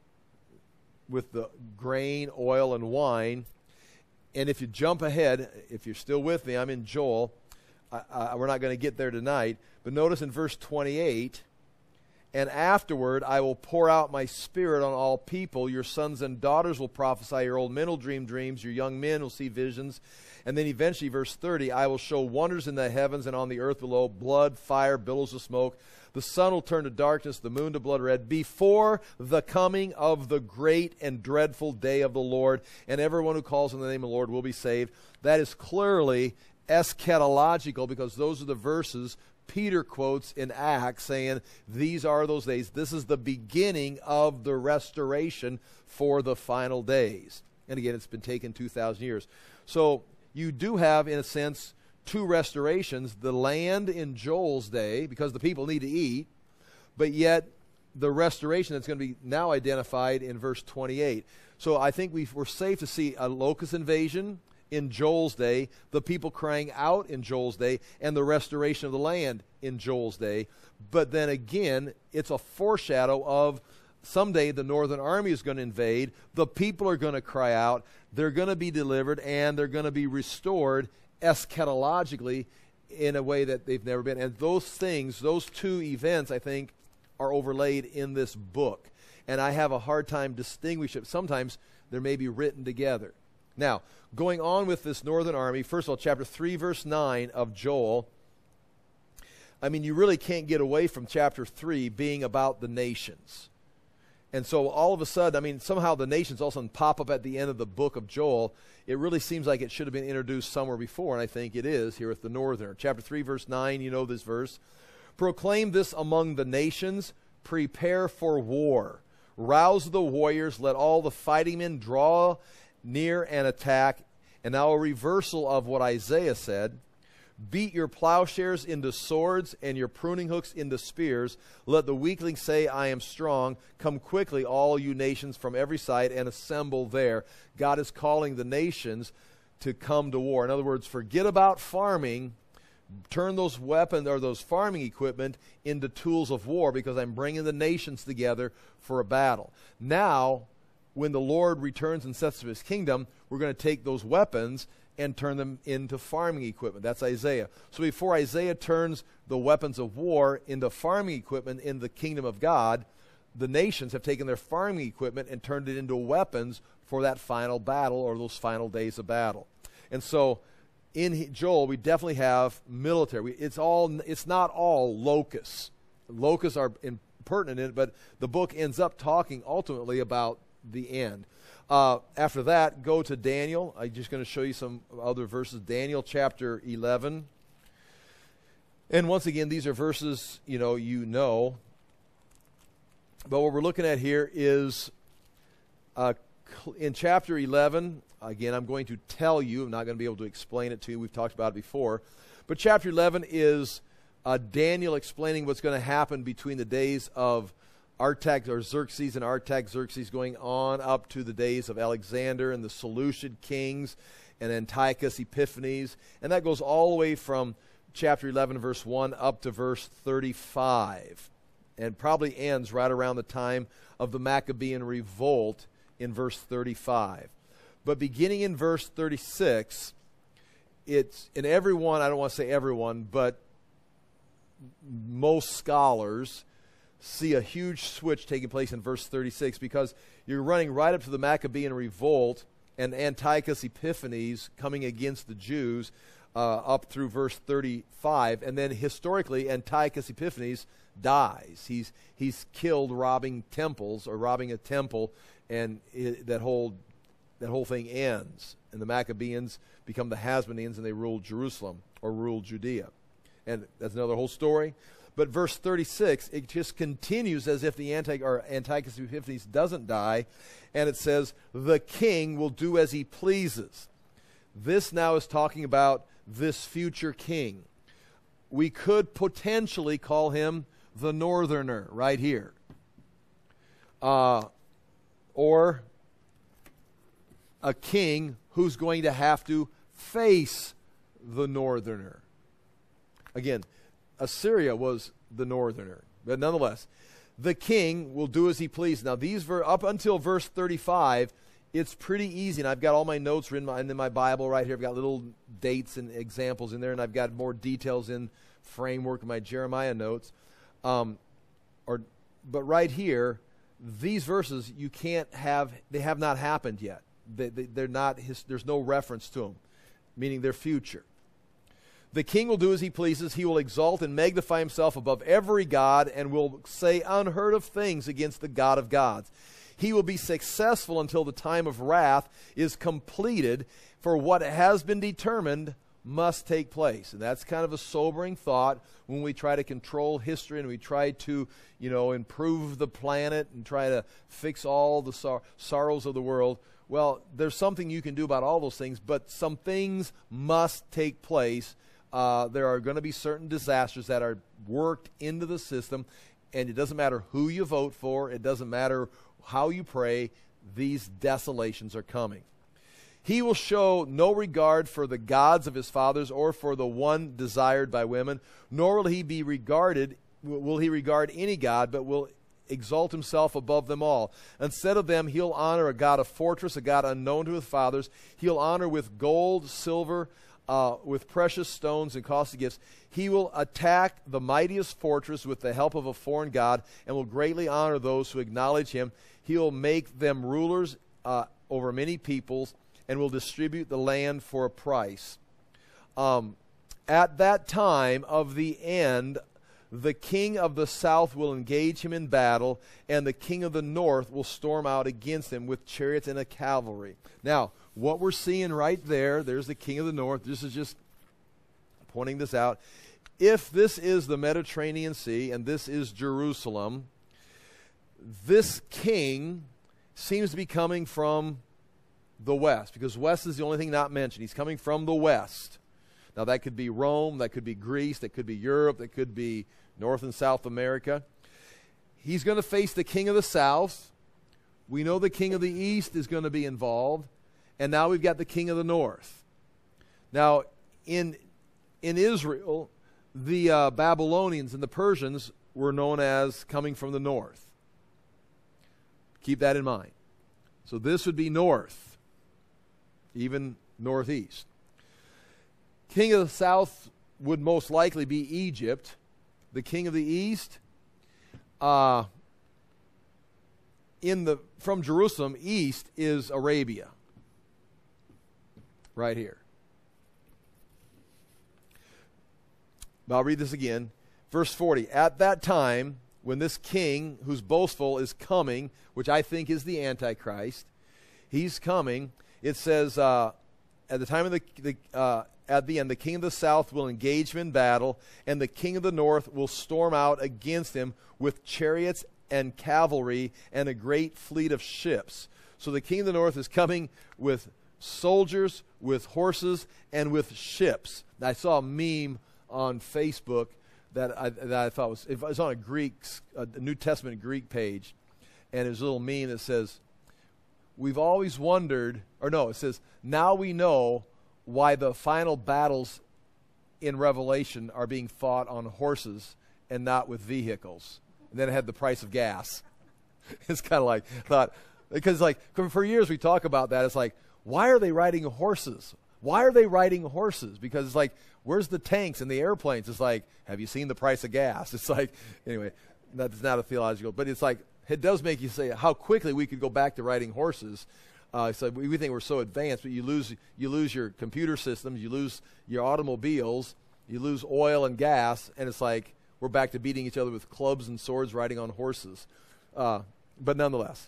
grain, oil, and wine. And if you jump ahead, if you're still with me, I'm in Joel. We're not going to get there tonight. But notice in verse 28, and afterward I will pour out my spirit on all people. Your sons and daughters will prophesy. Your old men will dream dreams. Your young men will see visions. And then eventually, verse 30, I will show wonders in the heavens and on the earth below, blood, fire, billows of smoke. The sun will turn to darkness, the moon to blood red, before the coming of the great and dreadful day of the Lord. And everyone who calls on the name of the Lord will be saved. That is clearly eschatological, because those are the verses Peter quotes in Acts saying, these are those days. This is the beginning of the restoration for the final days. And again, it's been taken 2,000 years. So you do have, in a sense, two restorations. The land in Joel's day, because the people need to eat, but yet the restoration that's going to be now identified in verse 28. So I think we're safe to see a locust invasion in Joel's day, the people crying out in Joel's day, and the restoration of the land in Joel's day. But then again, it's a foreshadow of someday the northern army is going to invade, the people are going to cry out, they're going to be delivered, and they're going to be restored eschatologically in a way that they've never been. And those things, those two events, I think, are overlaid in this book. And I have a hard time distinguishing it. Sometimes they may be written together. Now, going on with this northern army, first of all, chapter 3, verse 9 of Joel. I mean, you really can't get away from chapter 3 being about the nations. And so all of a sudden, I mean, somehow the nations all of a sudden pop up at the end of the book of Joel. It really seems like it should have been introduced somewhere before, and I think it is here with the northerner. Chapter 3, verse 9, you know this verse. Proclaim this among the nations, prepare for war. Rouse the warriors, let all the fighting men draw near and attack. And now a reversal of what Isaiah said. Beat your plowshares into swords and your pruning hooks into spears. Let the weakling say, I am strong. Come quickly, all you nations from every side, and assemble there. God is calling the nations to come to war. In other words, forget about farming. Turn those weapons or those farming equipment into tools of war, because I'm bringing the nations together for a battle. Now, when the Lord returns and sets up his kingdom, we're going to take those weapons and turn them into farming equipment. That's Isaiah. So before Isaiah turns the weapons of war into farming equipment in the kingdom of God, the nations have taken their farming equipment and turned it into weapons for that final battle or those final days of battle. And so in Joel, we definitely have military. It's not all locusts. Locusts are pertinent in it, but the book ends up talking ultimately about the end. After that, go to Daniel. I'm just going to show you some other verses. Daniel chapter 11. And once again, these are verses you know. But what we're looking at here is in chapter 11, again, I'm going to tell you. I'm not going to be able to explain it to you. We've talked about it before. But chapter 11 is Daniel explaining what's going to happen between the days of Xerxes and Artaxerxes, going on up to the days of Alexander and the Seleucid kings and Antiochus Epiphanes. And that goes all the way from chapter 11, verse 1 up to verse 35. And probably ends right around the time of the Maccabean revolt in verse 35. But beginning in verse 36, it's in everyone, I don't want to say everyone, but most scholars see a huge switch taking place in verse 36, because you're running right up to the Maccabean revolt and Antiochus Epiphanes coming against the Jews up through verse 35. And then historically, Antiochus Epiphanes dies. He's killed robbing temples or robbing a temple, and that whole thing ends. And the Maccabeans become the Hasmoneans, and they rule Jerusalem or rule Judea. And that's another whole story. But verse 36, it just continues as if the Antiochus Epiphanes doesn't die, and it says, the king will do as he pleases. This now is talking about this future king. We could potentially call him the northerner right here. Or a king who's going to have to face the northerner. Again, Assyria was the northerner. But nonetheless, the king will do as he pleases. Now, up until verse 35, it's pretty easy. And I've got all my notes written in my Bible right here. I've got little dates and examples in there, and I've got more details in framework of my Jeremiah notes. But right here, these verses, they have not happened yet. They're not. There's no reference to them, meaning they're future. The king will do as he pleases. He will exalt and magnify himself above every god, and will say unheard of things against the God of gods. He will be successful until the time of wrath is completed, for what has been determined must take place. And that's kind of a sobering thought when we try to control history and we try to, improve the planet and try to fix all the sorrows of the world. Well, there's something you can do about all those things, but some things must take place. There are going to be certain disasters that are worked into the system, and it doesn't matter who you vote for. It doesn't matter how you pray. These desolations are coming. He will show no regard for the gods of his fathers or for the one desired by women, nor will he regard any god, but will exalt himself above them all. Instead of them, he'll honor a god of fortress, a god unknown to his fathers. He'll honor with gold, silver, with precious stones and costly gifts. He will attack the mightiest fortress with the help of a foreign god, and will greatly honor those who acknowledge him. He will make them rulers over many peoples, and will distribute the land for a price. At that time of the end, the king of the south will engage him in battle, and the king of the north will storm out against him with chariots and a cavalry. Now, what we're seeing right there, there's the king of the north. This is just pointing this out. If this is the Mediterranean Sea and this is Jerusalem, this king seems to be coming from the west, because west is the only thing not mentioned. He's coming from the west. Now, that could be Rome, that could be Greece, that could be Europe, that could be North and South America. He's going to face the king of the south. We know the king of the east is going to be involved. And now we've got the king of the north. Now, in Israel, the Babylonians and the Persians were known as coming from the north. Keep that in mind. So this would be north, even northeast. King of the south would most likely be Egypt. The king of the east, from Jerusalem east is Arabia. Right here. I'll read this again. Verse 40. At that time, when this king, who's boastful, is coming, which I think is the Antichrist, he's coming. It says, at the time of at the end, the king of the south will engage him in battle, and the king of the north will storm out against him with chariots and cavalry and a great fleet of ships. So the king of the north is coming with soldiers, with horses, and with ships. I saw a meme on Facebook that I thought was, it was on a New Testament Greek page, and there's a little meme that says, we've always wondered, or no, it says, now we know why the final battles in Revelation are being fought on horses and not with vehicles. And then it had the price of gas. It's kind of like, because like for years we talk about that. It's like, why are they riding horses? Why are they riding horses? Because it's like, where's the tanks and the airplanes? It's like, have you seen the price of gas? It's like, anyway, that's not a theological, but it's like, it does make you say how quickly we could go back to riding horses. So we think we're so advanced, but you lose your computer systems, you lose your automobiles, you lose oil and gas, and it's like we're back to beating each other with clubs and swords, riding on horses. But nonetheless,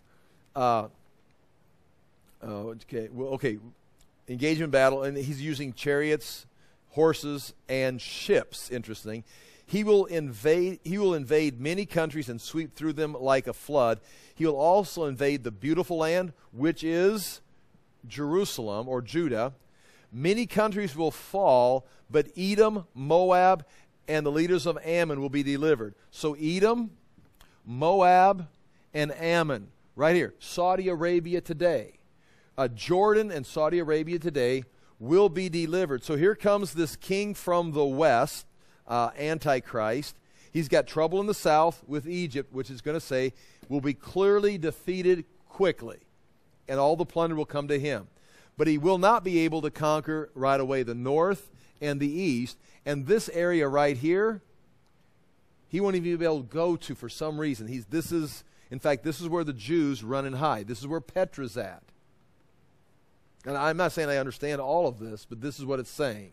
engagement in battle, and he's using chariots, horses, and ships. Interesting. He will invade many countries and sweep through them like a flood. He will also invade the beautiful land, which is Jerusalem or Judah. Many countries will fall, but Edom, Moab, and the leaders of Ammon will be delivered. So Edom, Moab, and Ammon, right here, Saudi Arabia today. Jordan and Saudi Arabia today will be delivered. So here comes this king from the west, Antichrist. He's got trouble in the south with Egypt, which is going to say will be clearly defeated quickly, and all the plunder will come to him. But he will not be able to conquer right away the north and the east, and this area right here, he won't even be able to go to for some reason. In fact, this is where the Jews run and hide. This is where Petra's at. And I'm not saying I understand all of this, but this is what it's saying.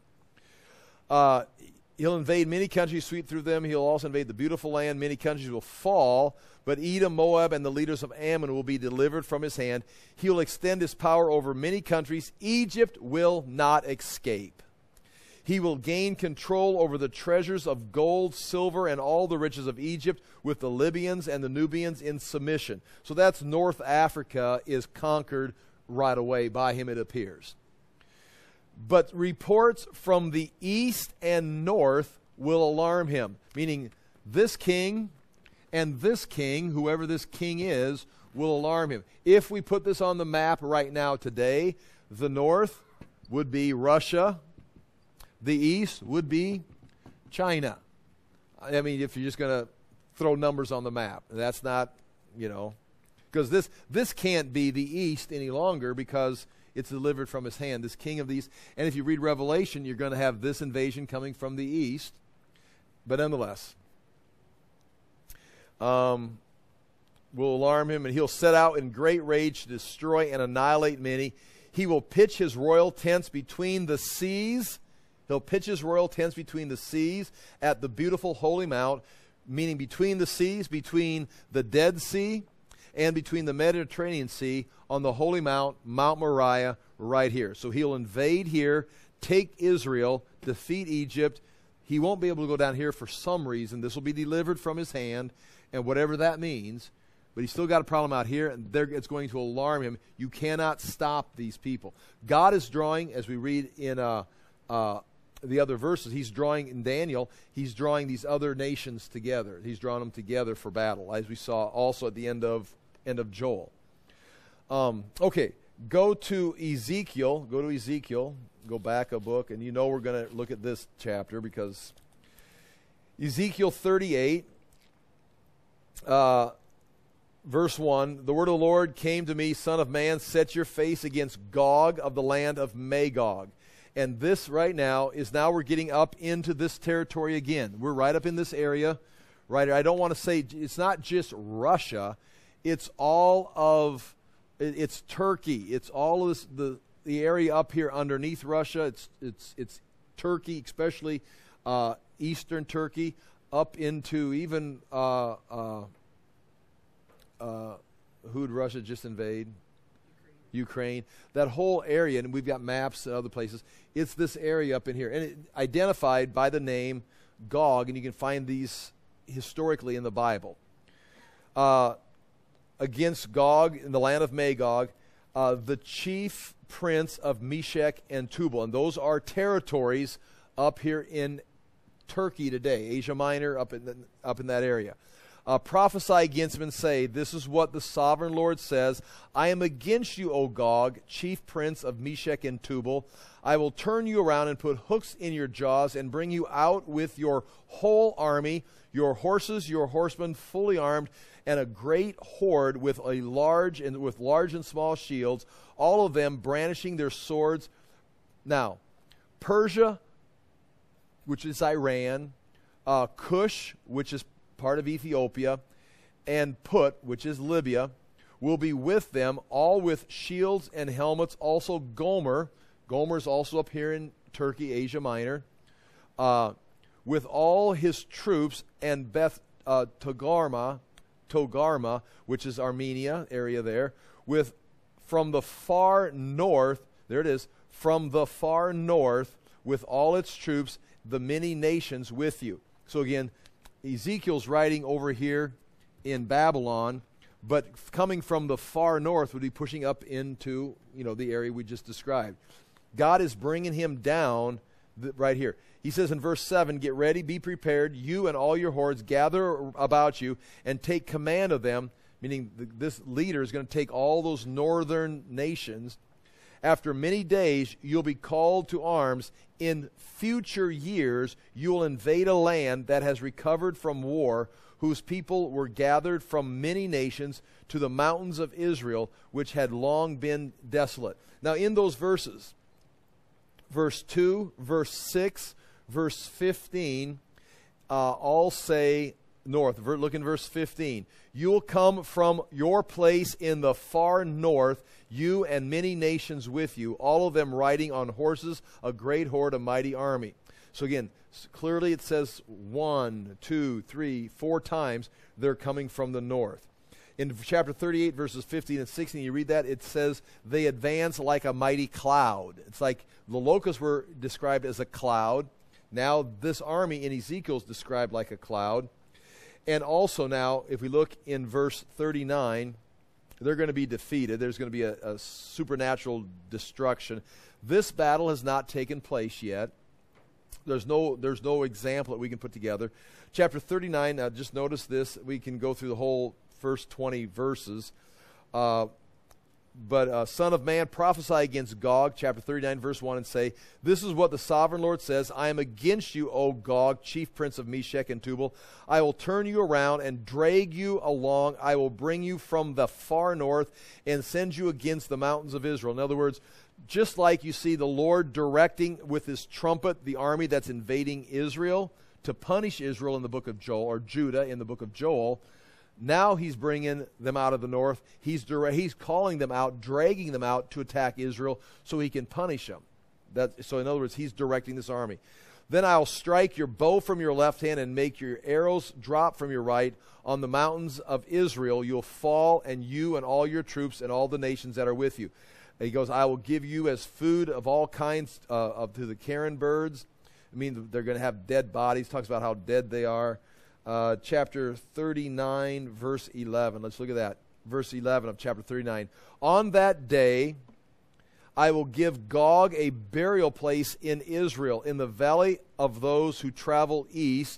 He'll invade many countries, sweep through them. He'll also invade the beautiful land. Many countries will fall, but Edom, Moab, and the leaders of Ammon will be delivered from his hand. He will extend his power over many countries. Egypt will not escape. He will gain control over the treasures of gold, silver, and all the riches of Egypt, with the Libyans and the Nubians in submission. So that's North Africa is conquered right away by him, it appears. But reports from the east and north will alarm him, meaning this king and this king, whoever this king is, will alarm him. If we put this on the map right now today, the north would be Russia, the east would be China. I mean, if you're just going to throw numbers on the map, that's not, because this can't be the east any longer because it's delivered from his hand, this king of the east. And if you read Revelation, you're going to have this invasion coming from the east. But nonetheless, will alarm him, and he'll set out in great rage to destroy and annihilate many. He will pitch his royal tents between the seas. He'll pitch his royal tents between the seas at the beautiful holy mount, meaning between the seas, between the Dead Sea and between the Mediterranean Sea, on the holy mount, Mount Moriah, right here. So he'll invade here, take Israel, defeat Egypt. He won't be able to go down here for some reason. This will be delivered from his hand, and whatever that means. But he's still got a problem out here, and it's going to alarm him. You cannot stop these people. God is drawing, as we read in the other verses, he's drawing in Daniel, he's drawing these other nations together. He's drawing them together for battle, as we saw also at the end of Joel. Okay, go to Ezekiel. Go back a book, and you know we're going to look at this chapter because Ezekiel 38, verse 1, the word of the Lord came to me, Son of man, set your face against Gog of the land of Magog. And this right now we're getting up into this territory again. We're right up in this area. Right, I don't want to say, it's not just Russia, it's all of, it's Turkey. It's all of this, the area up here underneath Russia. It's Turkey, especially eastern Turkey, up into even who'd Russia just invade? Ukraine. That whole area, and we've got maps and other places. It's this area up in here, and it identified by the name Gog, and you can find these historically in the Bible. Against Gog in the land of Magog, the chief prince of Meshech and Tubal, and those are territories up here in Turkey today, Asia Minor, up in that area. Prophesy against him and say, this is what the sovereign Lord says, I am against you, O Gog, chief prince of Meshech and Tubal. I will turn you around and put hooks in your jaws and bring you out with your whole army, your horses, your horsemen fully armed, and a great horde with large and small shields, all of them brandishing their swords. Now, Persia, which is Iran, Cush, which is part of Ethiopia, and Put, which is Libya, will be with them, all with shields and helmets. Also Gomer is also up here in Turkey, Asia Minor, with all his troops, and Beth Togarma, which is Armenia area there, from the far north, there it is, from the far north, with all its troops, the many nations with you. So again, Ezekiel's writing over here in Babylon, but coming from the far north would be pushing up into, the area we just described. God is bringing him down right here. He says in verse 7, get ready, be prepared, you and all your hordes, gather about you and take command of them, meaning this leader is going to take all those northern nations. After many days, you'll be called to arms. In future years, you will invade a land that has recovered from war, whose people were gathered from many nations to the mountains of Israel, which had long been desolate. Now, in those verses, verse 2, verse 6, verse 15, all say north. Look in verse 15. You will come from your place in the far north, you and many nations with you, all of them riding on horses, a great horde, a mighty army. So again, clearly it says 1, 2, 3, 4 times they're coming from the north. In chapter 38, verses 15 and 16, you read that, it says they advance like a mighty cloud. It's like the locusts were described as a cloud. Now this army in Ezekiel is described like a cloud. And also now, if we look in verse 39, they're going to be defeated. There's going to be a supernatural destruction. This battle has not taken place yet. There's no example that we can put together. Chapter 39, just notice this. We can go through the whole first 20 verses. But Son of man, prophesy against Gog, chapter 39, verse 1, and say, this is what the sovereign Lord says, I am against you, O Gog, chief prince of Meshech and Tubal. I will turn you around and drag you along. I will bring you from the far north and send you against the mountains of Israel. In other words, just like you see the Lord directing with his trumpet the army that's invading Israel to punish Israel in the book of Joel, or Judah in the book of Joel, now he's bringing them out of the north. He's calling them out, dragging them out to attack Israel so he can punish them. So in other words, he's directing this army. Then I'll strike your bow from your left hand and make your arrows drop from your right. On the mountains of Israel you'll fall, and you and all your troops and all the nations that are with you. And he goes, I will give you as food of all kinds to the carrion birds. I mean, they're going to have dead bodies. Talks about how dead they are. Chapter 39, verse 11. Let's look at that. Verse 11 of chapter 39. On that day, I will give Gog a burial place in Israel, in the valley of those who travel east,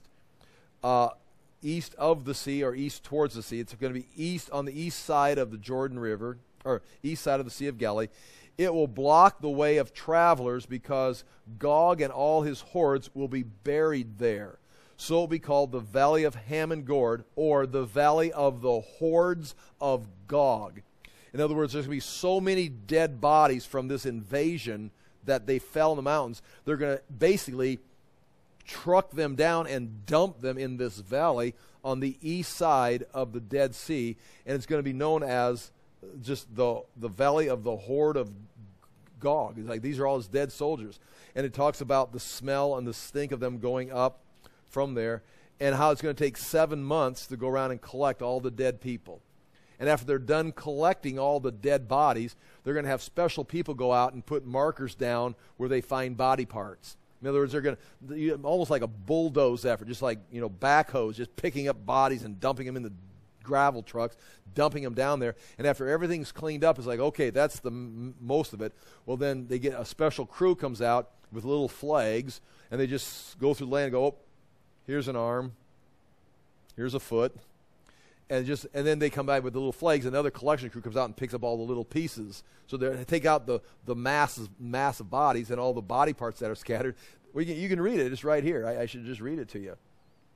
east of the sea, or east towards the sea. It's going to be east, on the east side of the Jordan River, or east side of the Sea of Galilee. It will block the way of travelers, because Gog and all his hordes will be buried there. So it will be called the Valley of Hammon-Gord, or the Valley of the Hordes of Gog. In other words, there's going to be so many dead bodies from this invasion that they fell in the mountains. They're going to basically truck them down and dump them in this valley on the east side of the Dead Sea, and it's going to be known as just the Valley of the Horde of Gog. It's like these are all his dead soldiers. And it talks about the smell and the stink of them going up from there, and how it's going to take 7 months to go around and collect all the dead people. And after they're done collecting all the dead bodies, they're going to have special people go out and put markers down where they find body parts. In other words, they're going to, almost like a bulldoze effort, just like, backhoes, just picking up bodies and dumping them in the gravel trucks, dumping them down there. And after everything's cleaned up, it's like, okay, that's the most of it. Well, then they get a special crew comes out with little flags, and they just go through the land and go, oh, here's an arm, here's a foot. And then they come back with the little flags, and another collection crew comes out and picks up all the little pieces. So they take out the massive bodies and all the body parts that are scattered. Well, you can read it. It's right here. I should just read it to you.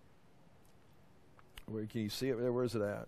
Where can you see it? Where is it at?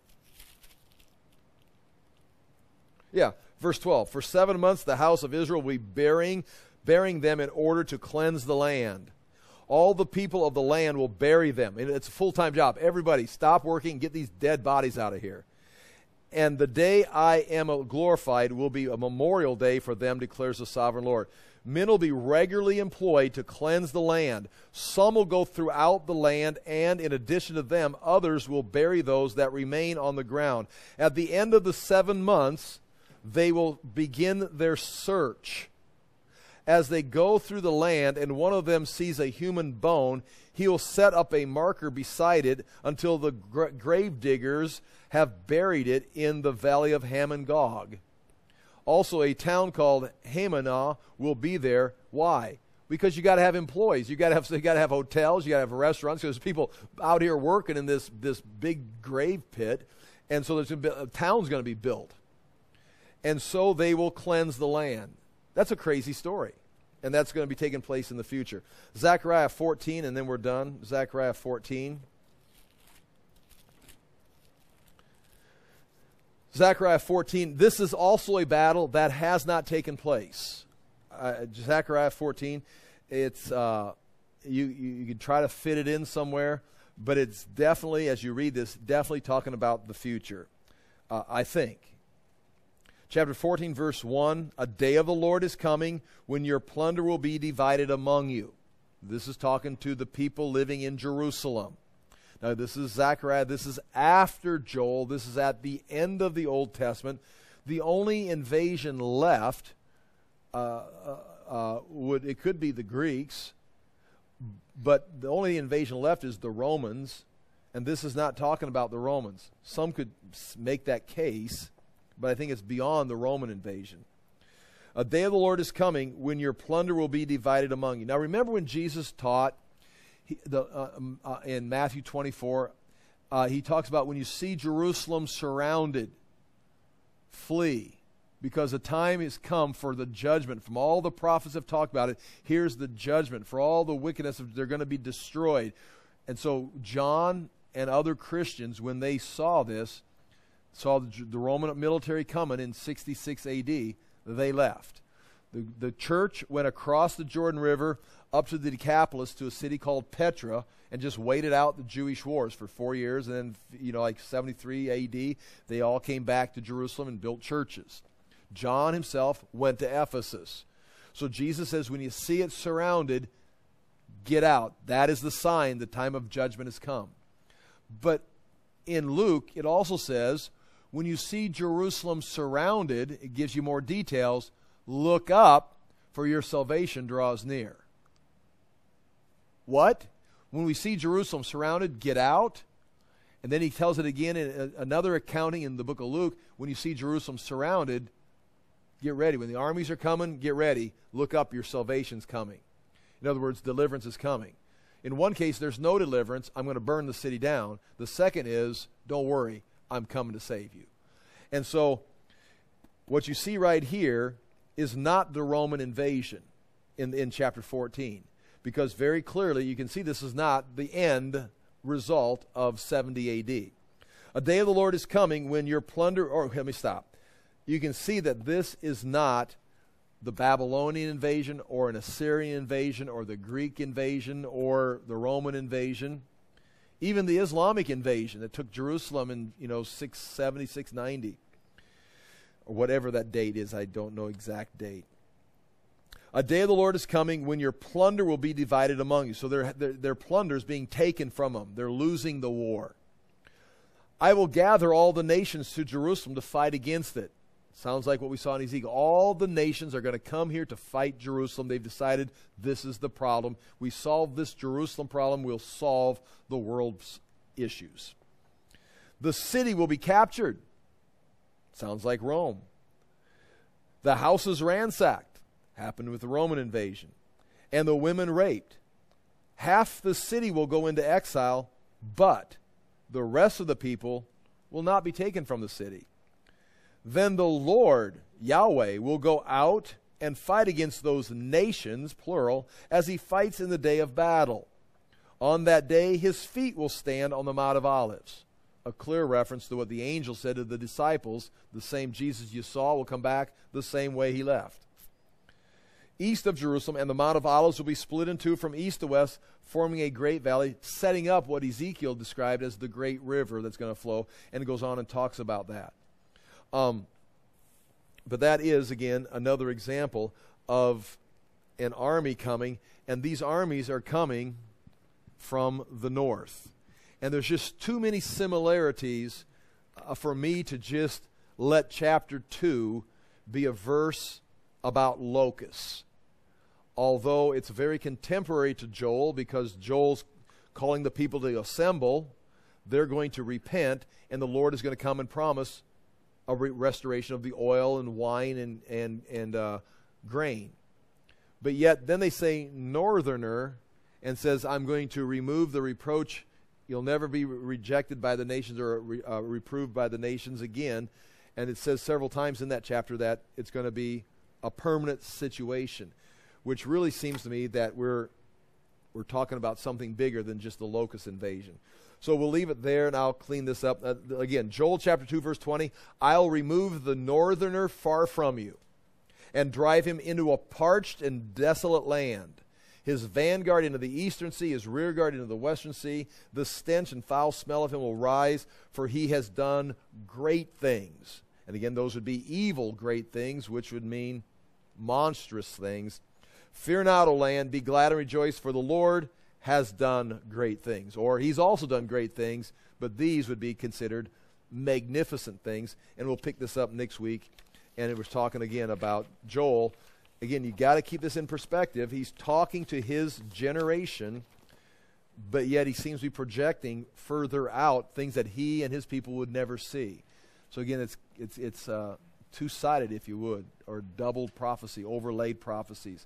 Yeah, verse 12. For 7 months the house of Israel will be burying them in order to cleanse the land. All the people of the land will bury them. And it's a full-time job. Everybody, stop working, get these dead bodies out of here. And the day I am glorified will be a memorial day for them, declares the sovereign Lord. Men will be regularly employed to cleanse the land. Some will go throughout the land, and in addition to them, others will bury those that remain on the ground. At the end of the 7 months, they will begin their search. As they go through the land and one of them sees a human bone, he will set up a marker beside it until the grave diggers have buried it in the valley of Hammon-Gog. Also, a town called Hamanah will be there. Why? Because you got to have employees. You got to have hotels. You got to have restaurants. Because there's people out here working in this big grave pit, and so a town's going to be built. And so they will cleanse the land. That's a crazy story, and that's going to be taking place in the future. Zechariah 14, and then we're done. Zechariah 14. Zechariah 14, this is also a battle that has not taken place. Zechariah 14, it's you can try to fit it in somewhere, but it's definitely, as you read this, definitely talking about the future, I think. Chapter 14, verse 1, a day of the Lord is coming when your plunder will be divided among you. This is talking to the people living in Jerusalem. Now, this is Zechariah. This is after Joel. This is at the end of the Old Testament. The only invasion left, it could be the Greeks, but the only invasion left is the Romans, and this is not talking about the Romans. Some could make that case, but I think it's beyond the Roman invasion. A day of the Lord is coming when your plunder will be divided among you. Now remember when Jesus taught in Matthew 24, he talks about when you see Jerusalem surrounded, flee, because the time has come for the judgment. From all the prophets have talked about it, here's the judgment. For all the wickedness, they're going to be destroyed. And so John and other Christians, when they saw this, saw the Roman military coming in 66 AD, they left. The church went across the Jordan River up to the Decapolis to a city called Petra and just waited out the Jewish wars for 4 years. And then, like 73 AD, they all came back to Jerusalem and built churches. John himself went to Ephesus. So Jesus says when you see it surrounded, get out. That is the sign the time of judgment has come. But in Luke, it also says, when you see Jerusalem surrounded, it gives you more details, look up, for your salvation draws near. What? When we see Jerusalem surrounded, get out. And then he tells it again in another accounting in the book of Luke, when you see Jerusalem surrounded, get ready. When the armies are coming, get ready. Look up, your salvation's coming. In other words, deliverance is coming. In one case, there's no deliverance. I'm going to burn the city down. The second is, don't worry, I'm coming to save you. And so what you see right here is not the Roman invasion in chapter 14. Because very clearly you can see this is not the end result of 70 A.D. A day of the Lord is coming when your plunder, or let me stop. You can see that this is not the Babylonian invasion or an Assyrian invasion or the Greek invasion or the Roman invasion. Even the Islamic invasion that took Jerusalem in 670, 690. Or whatever that date is, I don't know exact date. A day of the Lord is coming when your plunder will be divided among you. So their plunder is being taken from them. They're losing the war. I will gather all the nations to Jerusalem to fight against it. Sounds like what we saw in Ezekiel. All the nations are going to come here to fight Jerusalem. They've decided this is the problem. We solve this Jerusalem problem, we'll solve the world's issues. The city will be captured. Sounds like Rome. The houses ransacked. Happened with the Roman invasion. And the women raped. Half the city will go into exile, but the rest of the people will not be taken from the city. Then the Lord, Yahweh, will go out and fight against those nations, plural, as he fights in the day of battle. On that day, his feet will stand on the Mount of Olives. A clear reference to what the angel said to the disciples, the same Jesus you saw will come back the same way he left. East of Jerusalem, and the Mount of Olives will be split in two from east to west, forming a great valley, setting up what Ezekiel described as the great river that's going to flow, and it goes on and talks about that. But that is, again, another example of an army coming, and these armies are coming from the north. And there's just too many similarities for me to just let chapter 2 be a verse about locusts. Although it's very contemporary to Joel, because Joel's calling the people to assemble, they're going to repent, and the Lord is going to come and promise a restoration of the oil and wine and grain. But yet then they say northerner, and says, I'm going to remove the reproach. You'll never be rejected by the nations or reproved by the nations again. And it says several times in that chapter that it's going to be a permanent situation, which really seems to me that we're talking about something bigger than just the locust invasion. So we'll leave it there, and I'll clean this up. Again, Joel chapter 2, verse 20, I'll remove the northerner far from you and drive him into a parched and desolate land. His vanguard into the eastern sea, his rearguard into the western sea. The stench and foul smell of him will rise, for he has done great things. And again, those would be evil great things, which would mean monstrous things. Fear not, O land, be glad and rejoice, for the Lord has done great things. Or he's also done great things, but these would be considered magnificent things. And we'll pick this up next week. And it was talking again about Joel. Again, you got to keep this in perspective. He's talking to his generation, but yet he seems to be projecting further out things that he and his people would never see. So again, it's two-sided, if you would, or double prophecy, overlaid prophecies.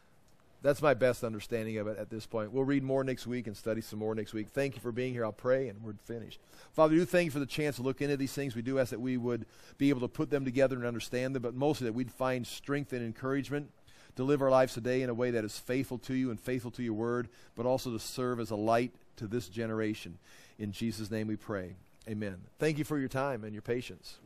That's my best understanding of it at this point. We'll read more next week and study some more next week. Thank you for being here. I'll pray, and we're finished. Father, we do thank you for the chance to look into these things. We do ask that we would be able to put them together and understand them, but mostly that we'd find strength and encouragement to live our lives today in a way that is faithful to you and faithful to your word, but also to serve as a light to this generation. In Jesus' name we pray. Amen. Thank you for your time and your patience.